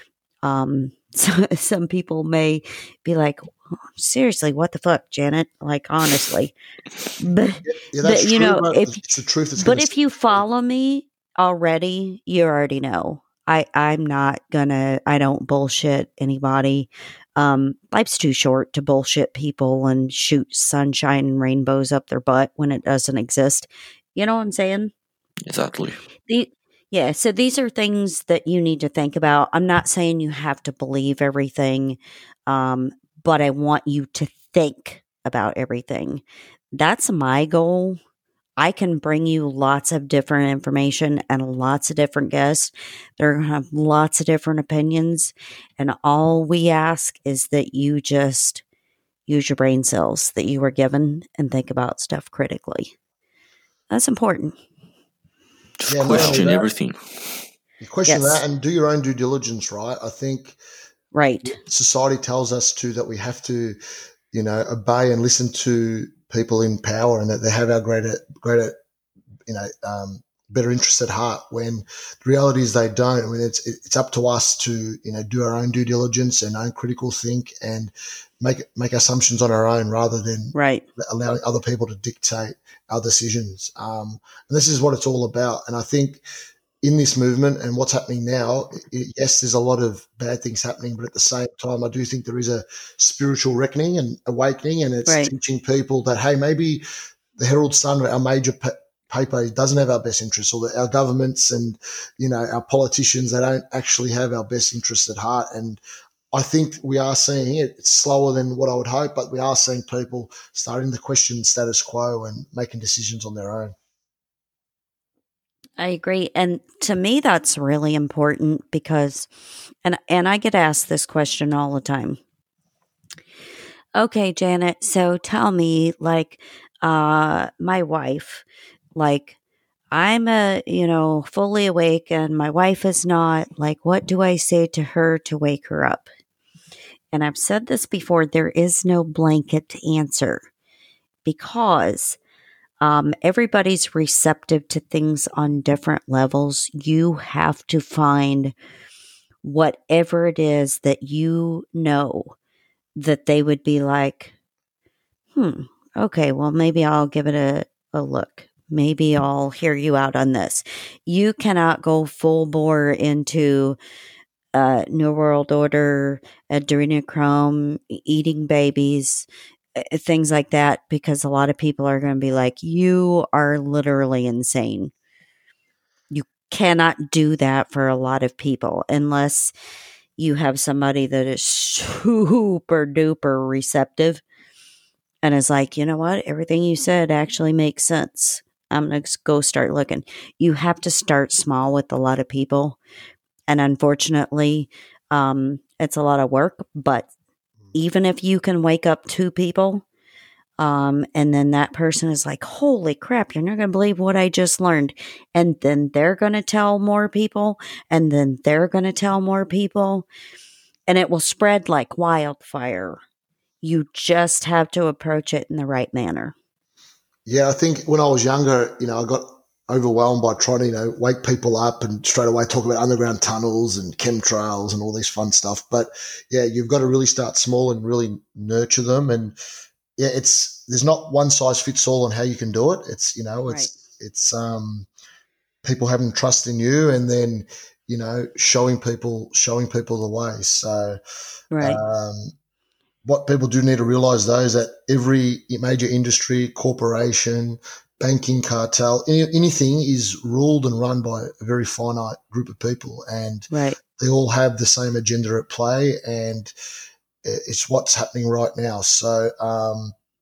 Um, so some people may be like, seriously, what the fuck, Janet? Like, honestly, but, Yeah, yeah, but that's you true, know, but if it's the truth that's but going to if you follow me already, you already know. I, I'm not gonna, I don't bullshit anybody. Um, life's too short to bullshit people and shoot sunshine and rainbows up their butt when it doesn't exist. You know what I'm saying? Exactly. The, yeah, so these are things that you need to think about. I'm not saying you have to believe everything, um, but I want you to think about everything. That's my goal. I can bring you lots of different information and lots of different guests. They're going to have lots of different opinions. And all we ask is that you just use your brain cells that you were given and think about stuff critically. That's important. Just Yeah, not only question that, everything. you question Yes. that and do your own due diligence, right? I think Right. society tells us to that we have to, you know, obey and listen to people in power, and that they have our greater, greater, you know, um, better interests at heart. When the reality is they don't. I mean, it's it's up to us to, you know, do our own due diligence and own critical think and make make assumptions on our own rather than Right. allowing other people to dictate our decisions. Um, and this is what it's all about. And I think in this movement and what's happening now, it, yes, there's a lot of bad things happening, but at the same time, I do think there is a spiritual reckoning and awakening, and it's Right. teaching people that, hey, maybe the Herald Sun, our major pa- paper, doesn't have our best interests, or that our governments and, you know, our politicians, they don't actually have our best interests at heart. And I think we are seeing it. It's slower than what I would hope, but we are seeing people starting to question status quo and making decisions on their own. I agree. And to me, that's really important because, and, and I get asked this question all the time. Okay, Janet, so tell me, like, uh, my wife, like, I'm a, you know, fully awake and my wife is not. Like, what do I say to her to wake her up? And I've said this before, there is no blanket answer because um, everybody's receptive to things on different levels. You have to find whatever it is that you know that they would be like, hmm, okay, well, maybe I'll give it a, a look. Maybe I'll hear you out on this. You cannot go full bore into uh, New World Order, adrenochrome, eating babies, uh, things like that, because a lot of people are going to be like, you are literally insane. You cannot do that for a lot of people unless you have somebody that is super duper receptive and is like, you know what? Everything you said actually makes sense. I'm going to go start looking. You have to start small with a lot of people. And unfortunately, um, it's a lot of work. But even if you can wake up two people, um, and then that person is like, holy crap, you're not going to believe what I just learned. And then they're going to tell more people. And then they're going to tell more people. And it will spread like wildfire. You just have to approach it in the right manner. Yeah, I think when I was younger, you know, I got overwhelmed by trying to, you know, wake people up and straight away talk about underground tunnels and chemtrails and all this fun stuff. But yeah, you've got to really start small and really nurture them. And yeah, it's there's not one size fits all on how you can do it. It's, you know, it's right. it's um people having trust in you, and then, you know, showing people showing people the way. So right. Um, what people do need to realize, though, is that every major industry, corporation, banking cartel, any, anything is ruled and run by a very finite group of people, and right. they all have the same agenda at play, and it's what's happening right now. So, um,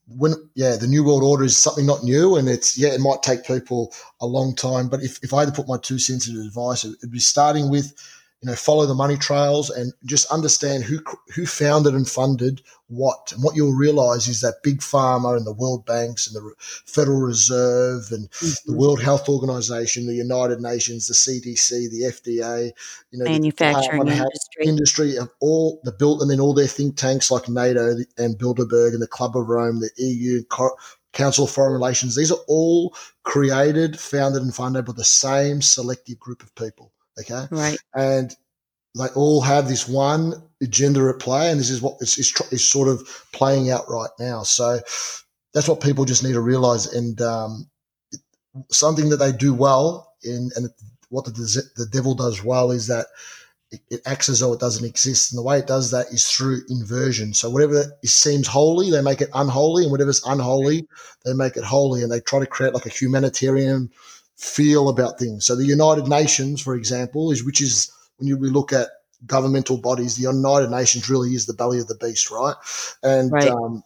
when yeah, the New World Order is something not new, and it's yeah, it might take people a long time. But if, if I had to put my two cents into advice, it, it'd be starting with, you know, follow the money trails and just understand who who founded and funded what. And what you'll realize is that Big Pharma and the World Banks and the Federal Reserve and mm-hmm. the World Health Organization, the United Nations, the C D C, the F D A, you know, manufacturing the industry, industry of all the built, and then all their think tanks like NATO and Bilderberg and the Club of Rome, the E U, Council of Foreign Relations. These are all created, founded, and funded by the same selective group of people. Okay. Right. And they all have this one agenda at play, and this is what is, is, is sort of playing out right now. So that's what people just need to realize. And um, something that they do well in, and what the, the devil does well is that it, it acts as though it doesn't exist. And the way it does that is through inversion. So whatever is, seems holy, they make it unholy, and whatever's unholy, they make it holy. And they try to create like a humanitarian feel about things. So the United Nations, for example, is which is when you we look at governmental bodies, the United Nations really is the belly of the beast, right? And right. Um,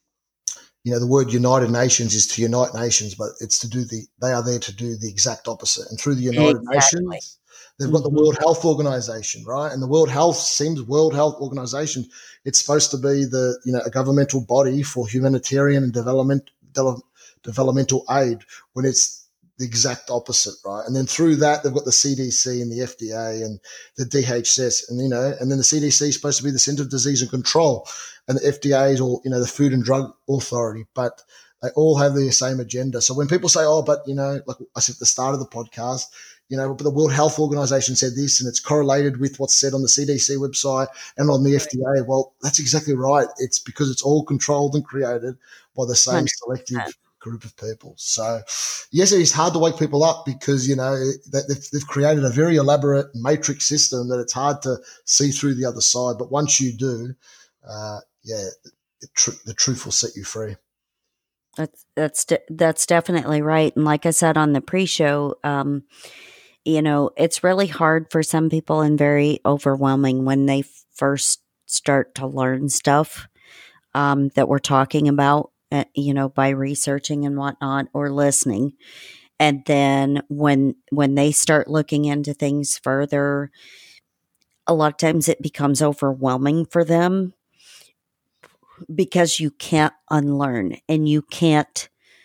you know, the word United Nations is to unite nations, but it's to do the they are there to do the exact opposite. And through the United exactly. Nations, they've mm-hmm. got the World Health Organization, right? And the World Health seems World Health Organization. It's supposed to be the you know a governmental body for humanitarian and development de- developmental aid, when it's the exact opposite, right? And then through that, they've got the C D C and the F D A and the D H S, and you know, and then the C D C is supposed to be the Center of Disease and Control, and the F D A is all you know the Food and Drug Authority, but they all have the same agenda. So when people say, "Oh, but you know," like I said at the start of the podcast, you know, but the World Health Organization said this, and it's correlated with what's said on the C D C website and on the F D A. Well, that's exactly right. It's because it's all controlled and created by the same selective group of people. So yes, it is hard to wake people up because, you know, they've, they've created a very elaborate matrix system that it's hard to see through the other side. But once you do, uh, yeah, the, tr- the truth will set you free. That's, that's, de- that's definitely right. And like I said on the pre-show, um, you know, it's really hard for some people and very overwhelming when they first start to learn stuff um, that we're talking about. Uh, you know, by researching and whatnot or listening. And then when when they start looking into things further, a lot of times it becomes overwhelming for them because you can't unlearn and you can't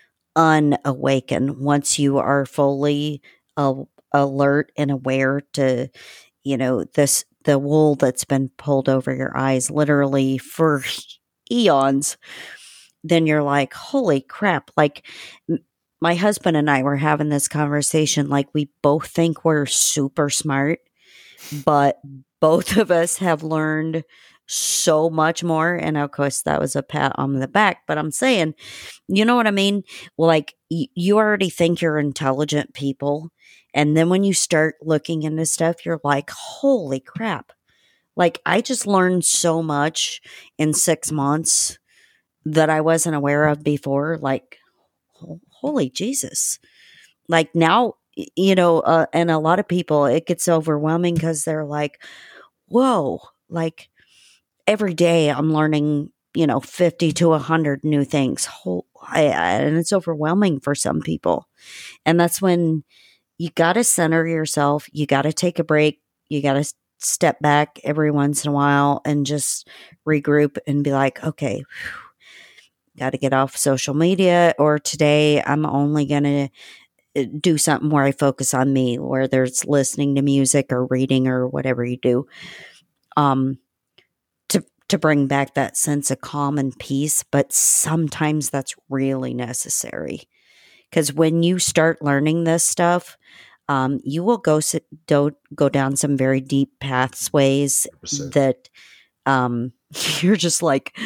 unawaken once you are fully uh, alert and aware to, you know, this the wool that's been pulled over your eyes literally for eons. Then you're like, holy crap. Like m- my husband and I were having this conversation. Like we both think we're super smart, but both of us have learned so much more. And of course that was a pat on the back, but I'm saying, you know what I mean? Like y- you already think you're intelligent people. And then when you start looking into stuff, you're like, holy crap. Like I just learned so much in six months that I wasn't aware of before. Like, holy Jesus. Like now, you know, uh, and a lot of people, it gets overwhelming because they're like, whoa, like every day I'm learning, you know, fifty to one hundred new things. Whole, I, I, and it's overwhelming for some people. And that's when you got to center yourself. You got to take a break. You got to step back every once in a while and just regroup and be like, okay, whew, got to get off social media, or today I'm only going to do something where I focus on me, whether it's listening to music or reading or whatever you do, um, to, to bring back that sense of calm and peace. But sometimes that's really necessary because when you start learning this stuff, um, you will go, do, go down some very deep pathways that um, you're just like,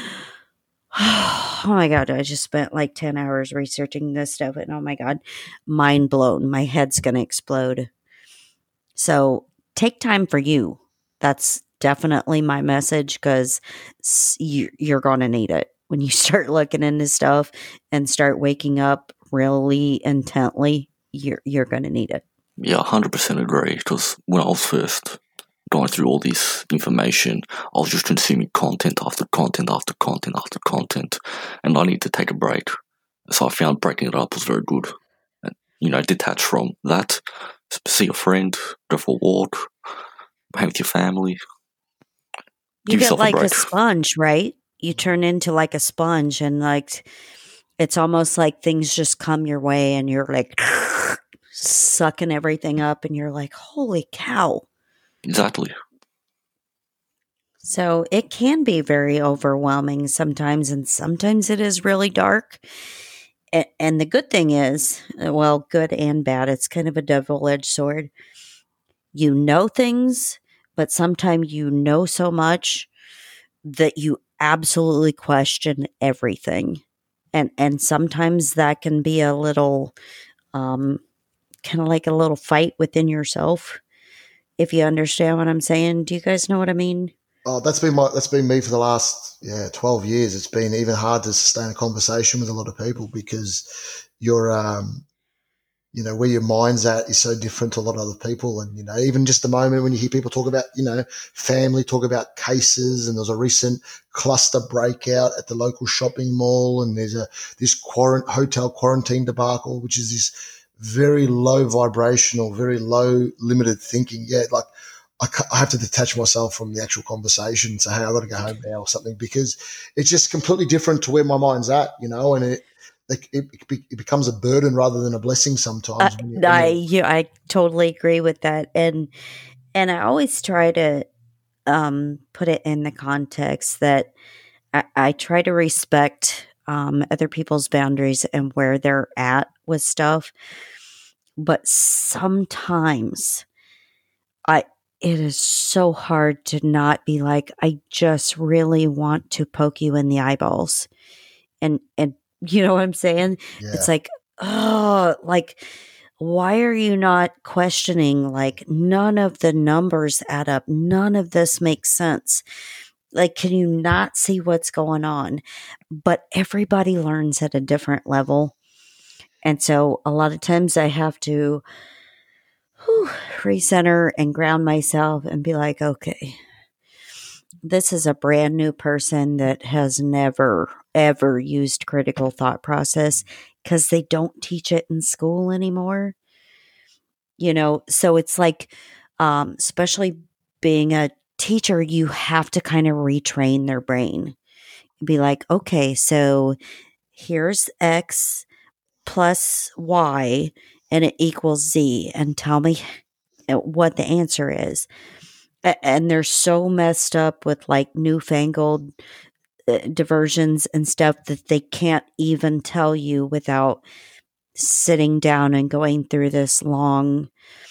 oh my God, I just spent like ten hours researching this stuff and oh my God, mind blown. My head's going to explode. So take time for you. That's definitely my message because you're going to need it when you start looking into stuff and start waking up really intently. You're, you're going to need it. Yeah, one hundred percent agree because when I was first going through all this information, I was just consuming content after content after content after content, and I need to take a break. So I found breaking it up was very good. And, you know, detach from that, see a friend, go for a walk, hang with your family. You get like a, a sponge, right? You turn into like a sponge, and like it's almost like things just come your way, and you're like sucking everything up, and you're like, holy cow. Exactly. So it can be very overwhelming sometimes, and sometimes it is really dark. And, and the good thing is, well, good and bad, it's kind of a double-edged sword. You know things, but sometimes you know so much that you absolutely question everything. And and sometimes that can be a little, um, kind of like a little fight within yourself, if you understand what I'm saying. Do you guys know what I mean? Oh, that's been my that's been me for the last yeah twelve years. It's been even hard to sustain a conversation with a lot of people because you're um you know where your mind's at is so different to a lot of other people, and you know even just the moment when you hear people talk about you know family, talk about cases, and there's a recent cluster breakout at the local shopping mall, and there's a this quarant- hotel quarantine debacle, which is this very low vibrational, very low limited thinking. Yeah, like. I, I have to detach myself from the actual conversation and say, hey, I've got to go home now or something, because it's just completely different to where my mind's at, you know, and it it, it, it becomes a burden rather than a blessing sometimes. Uh, When you, when I yeah, I totally agree with that. And and I always try to um, put it in the context that I, I try to respect um, other people's boundaries and where they're at with stuff. But sometimes I it is so hard to not be like, I just really want to poke you in the eyeballs. And and you know what I'm saying? yeah. It's like, oh, like why are you not questioning? Like none of the numbers add up. None of this makes sense. Like, can you not see what's going on? But everybody learns at a different level. And so a lot of times I have to whew, recenter and ground myself and be like, okay, this is a brand new person that has never, ever used critical thought process because they don't teach it in school anymore. You know, so it's like, um, especially being a teacher, you have to kind of retrain their brain. Be like, okay, so here's X plus Y and it equals Z, and tell me what the answer is. And they're so messed up with like newfangled uh, diversions and stuff that they can't even tell you without sitting down and going through this long,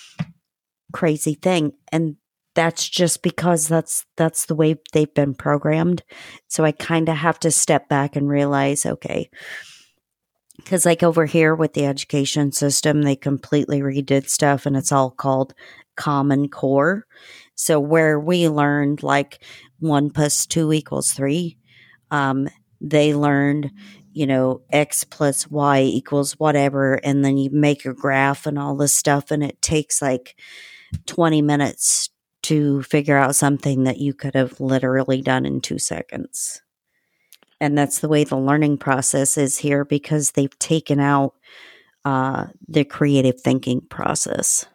crazy thing. And that's just because that's that's the way they've been programmed. So I kind of have to step back and realize, okay, because like over here with the education system, they completely redid stuff and it's all called Common Core. So where we learned like one plus two equals three, um, they learned, you know, X plus Y equals whatever. And then you make a graph and all this stuff. And it takes like twenty minutes to figure out something that you could have literally done in two seconds. And that's the way the learning process is here because they've taken out uh, the creative thinking process.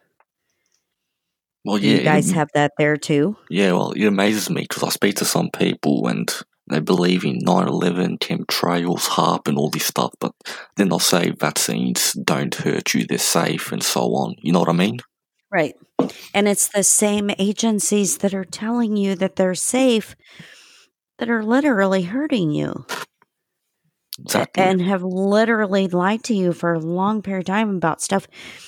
Well, yeah, you guys it, have that there too? Yeah, well, it amazes me because I speak to some people and they believe in nine eleven, chemtrails, HAARP and all this stuff, but then they'll say vaccines don't hurt you, they're safe and so on. You know what I mean? Right. And it's the same agencies that are telling you that they're safe that are literally hurting you. Exactly. And have literally lied to you for a long period of time about stuff.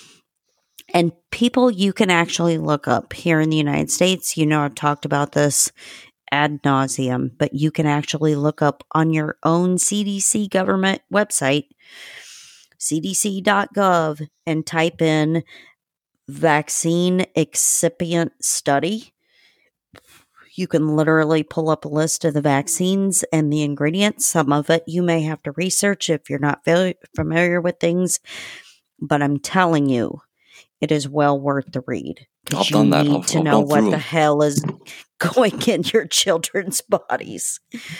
And people you can actually look up here in the United States. You know, I've talked about this ad nauseum, but you can actually look up on your own C D C government website, c d c dot gov, and type in vaccine excipient study. You can literally pull up a list of the vaccines and the ingredients. Some of it you may have to research if you're not familiar with things. But I'm telling you, it is well worth the read. I've You done that. need I've, to I've know gone what through the them. hell is going in your children's bodies.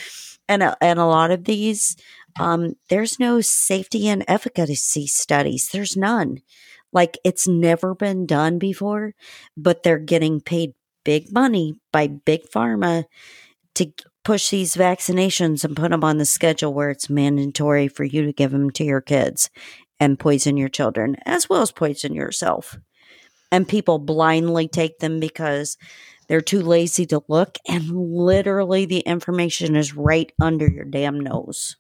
And a, and a lot of these, um, there's no safety and efficacy studies. There's none. Like, it's never been done before, but they're getting paid big money by big pharma to push these vaccinations and put them on the schedule where it's mandatory for you to give them to your kids and poison your children, as well as poison yourself. And people blindly take them because they're too lazy to look, and literally the information is right under your damn nose.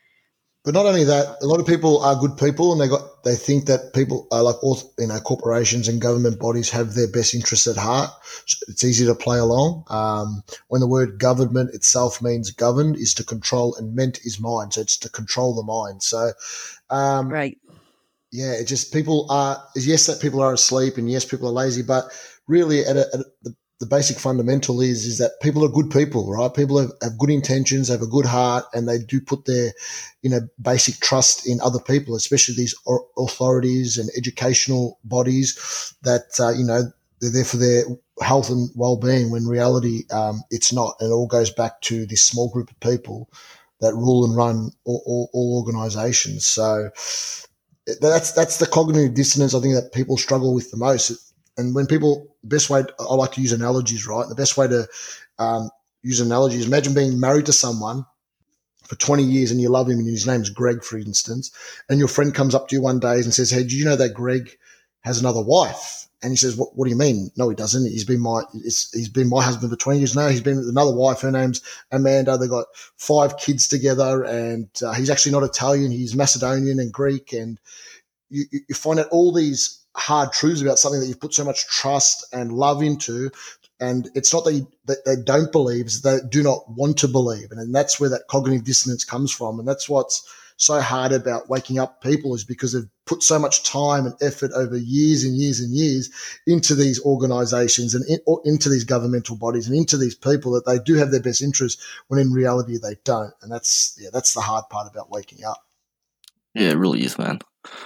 But not only that, a lot of people are good people, and they got they think that people are like all, you know, corporations and government bodies have their best interests at heart. It's easy to play along. Um, when the word government itself means governed, is to control, and ment is mind, so it's to control the mind. So, um, Right. yeah, it just people are yes that people are asleep, and yes people are lazy, but really at, a, at a, the the basic fundamental is is that people are good people, right? People have, have good intentions, have a good heart, and they do put their, you know, basic trust in other people, especially these authorities and educational bodies that, uh, you know, they're there for their health and well-being, when in reality um, it's not. And it all goes back to this small group of people that rule and run all, all, all organizations. So that's that's the cognitive dissonance I think that people struggle with the most. And when people, the best way, I like to use analogies, right? The best way to um, use analogies, imagine being married to someone for twenty years and you love him and his name's Greg, for instance, and your friend comes up to you one day and says, hey, do you know that Greg has another wife? And he says, what, what do you mean? No, he doesn't. He's been my it's, he's been my husband for twenty years. No, he's been with another wife. Her name's Amanda. They've got five kids together, and uh, he's actually not Italian. He's Macedonian and Greek. And you, you find out all these hard truths about something that you've put so much trust and love into, and it's not that, you, that they don't believe, it's they do not want to believe, and, and that's where that cognitive dissonance comes from. And that's what's so hard about waking up people, is because they've put so much time and effort over years and years and years into these organizations and in, or into these governmental bodies and into these people that they do have their best interests, when in reality they don't. And that's yeah that's the hard part about waking up. Yeah, it really is, man.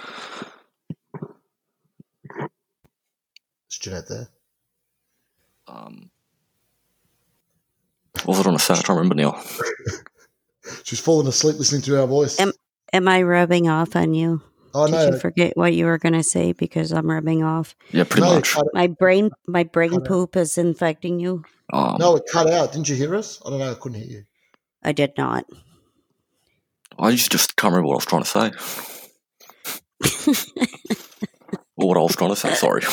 Jeanette there. Um, what was I going to say? I can't remember now. She's fallen asleep listening to our voice. Am, am I rubbing off on you? Oh, Did no. you forget what you were going to say because I'm rubbing off? Yeah, pretty no, much. My brain, my brain poop is infecting you. Um, no, it cut out. Didn't you hear us? I don't know. I couldn't hear you. I did not. I just, just can't remember what I was trying to say. Or what I was trying to say, sorry.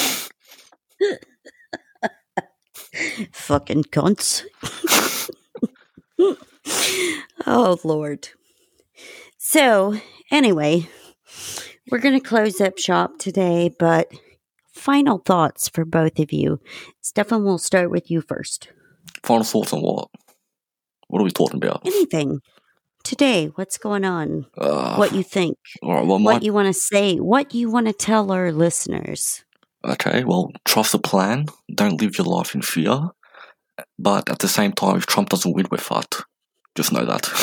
Fucking cunts. Oh, Lord. So, anyway, we're going to close up shop today, but final thoughts for both of you. Stefan, we'll start with you first. Final thoughts on what? What are we talking about? Anything. Today, what's going on? Uh, what you think? All right, well, what my, you want to say? What you want to tell our listeners? Okay, well, trust the plan. Don't live your life in fear. But at the same time, if Trump doesn't win, we're fucked. Just know that.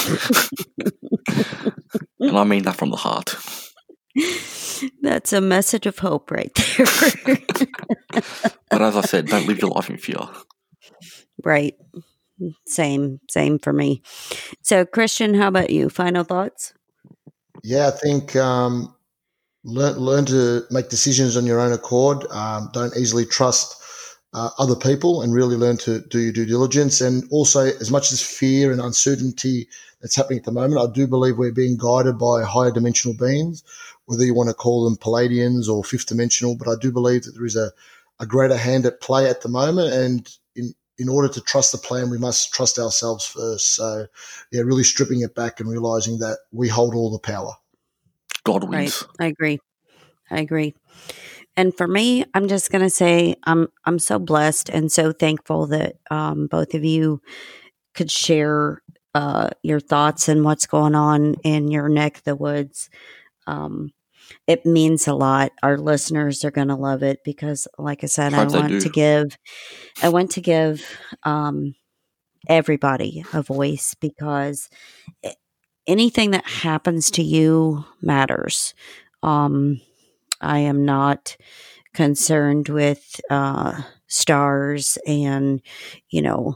And I mean that from the heart. That's a message of hope right there. But as I said, don't live your life in fear. Right. Same, same for me. So, Christian, how about you? Final thoughts? Yeah, I think um, learn learn to make decisions on your own accord. Um, don't easily trust uh, other people, and really learn to do your due diligence. And also, as much as fear and uncertainty that's happening at the moment, I do believe we're being guided by higher dimensional beings, whether you want to call them Palladians or fifth dimensional. But I do believe that there is a, a greater hand at play at the moment, and in in order to trust the plan, we must trust ourselves first. So, yeah, really stripping it back and realizing that we hold all the power. God wins. Right. I agree. I agree. And for me, I'm just going to say I'm I'm so blessed and so thankful that um, both of you could share uh, your thoughts and what's going on in your neck of the woods. Um, it means a lot. Our listeners are going to love it because, like I said, I want to give, I want to give um, everybody a voice, because it, anything that happens to you matters. Um, I am not concerned with uh, stars and, you know,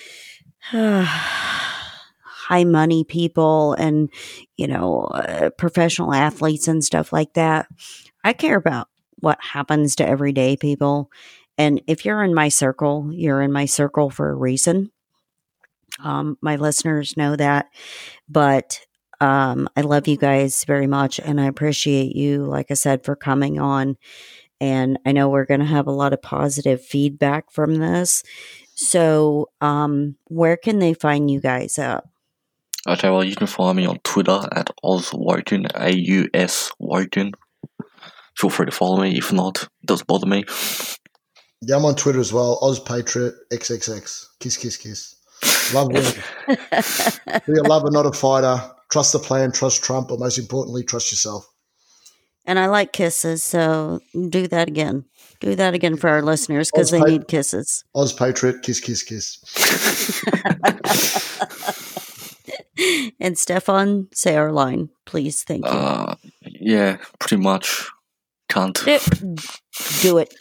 high money people and, you know, uh, professional athletes and stuff like that. I care about what happens to everyday people. And if you're in my circle, you're in my circle for a reason. Um, my listeners know that, but um, I love you guys very much, and I appreciate you, like I said, for coming on. And I know we're going to have a lot of positive feedback from this. So, um, where can they find you guys at? Okay, well, you can find me on Twitter at AusWoken, A U S Woken. Feel free to follow me. If not, it doesn't bother me. Yeah, I'm on Twitter as well. OzPatriot X X X. Kiss, kiss, kiss. Love winning. Be a lover, not a fighter. Trust the plan, trust Trump, but most importantly, trust yourself. And I like kisses, so do that again. Do that again for our listeners because they need kisses. OzPatriot, kiss, kiss, kiss. And Stefan, say our line, please. Thank you. Uh, yeah, pretty much. Can't. Do it.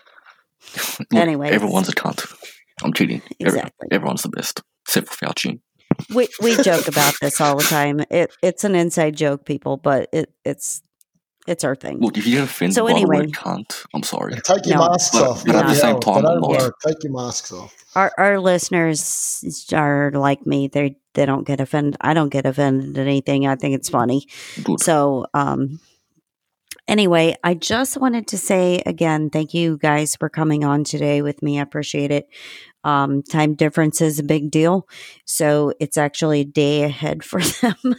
Anyway, everyone's a cunt. I'm cheating. Exactly. Every, everyone's the best, except for Fauci. We we joke about this all the time. It it's an inside joke, people, but it it's it's our thing. Look, if you get offended so by anyway, the word cunt, I'm sorry. And take your no, masks but, off. But at the same time, don't worry, take your masks off. Our our listeners are like me. They they don't get offended. I don't get offended at anything. I think it's funny. Good. So um. Anyway, I just wanted to say again, thank you guys for coming on today with me. I appreciate it. Um, time difference is a big deal. So it's actually a day ahead for them.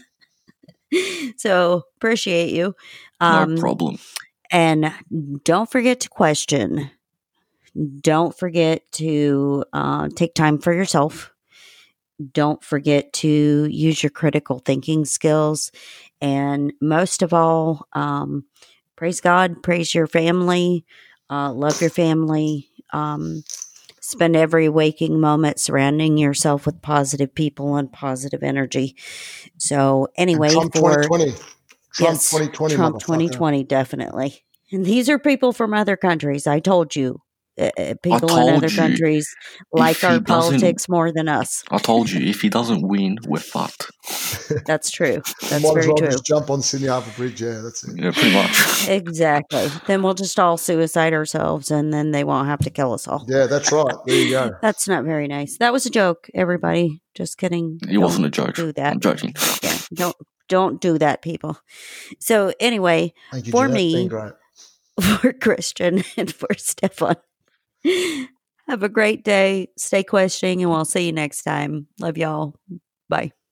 So appreciate you. Um, no problem. And don't forget to question. Don't forget to uh, take time for yourself. Don't forget to use your critical thinking skills. And most of all, um, praise God, praise your family, uh, love your family, um, spend every waking moment surrounding yourself with positive people and positive energy. So anyway, and Trump for twenty twenty. Trump yes, twenty twenty, Trump twenty twenty, definitely. And these are people from other countries. I told you. Uh, people in other countries like our politics more than us. I told you, if he doesn't win, we're fucked. That's true. That's Might very as well true. Just jump on Sydney Harbour Bridge. Yeah, that's it. Yeah, pretty much. Exactly. Then we'll just all suicide ourselves, and then they won't have to kill us all. Yeah, that's right. There you go. That's not very nice. That was a joke, everybody. Just kidding. It don't wasn't a joke. Do that. I'm joking. Yeah, don't don't do that, people. So anyway, Thank you, for Jeanette. me, for Christian, and for Stefan. Have a great day. Stay questioning, and we'll see you next time. Love y'all. Bye.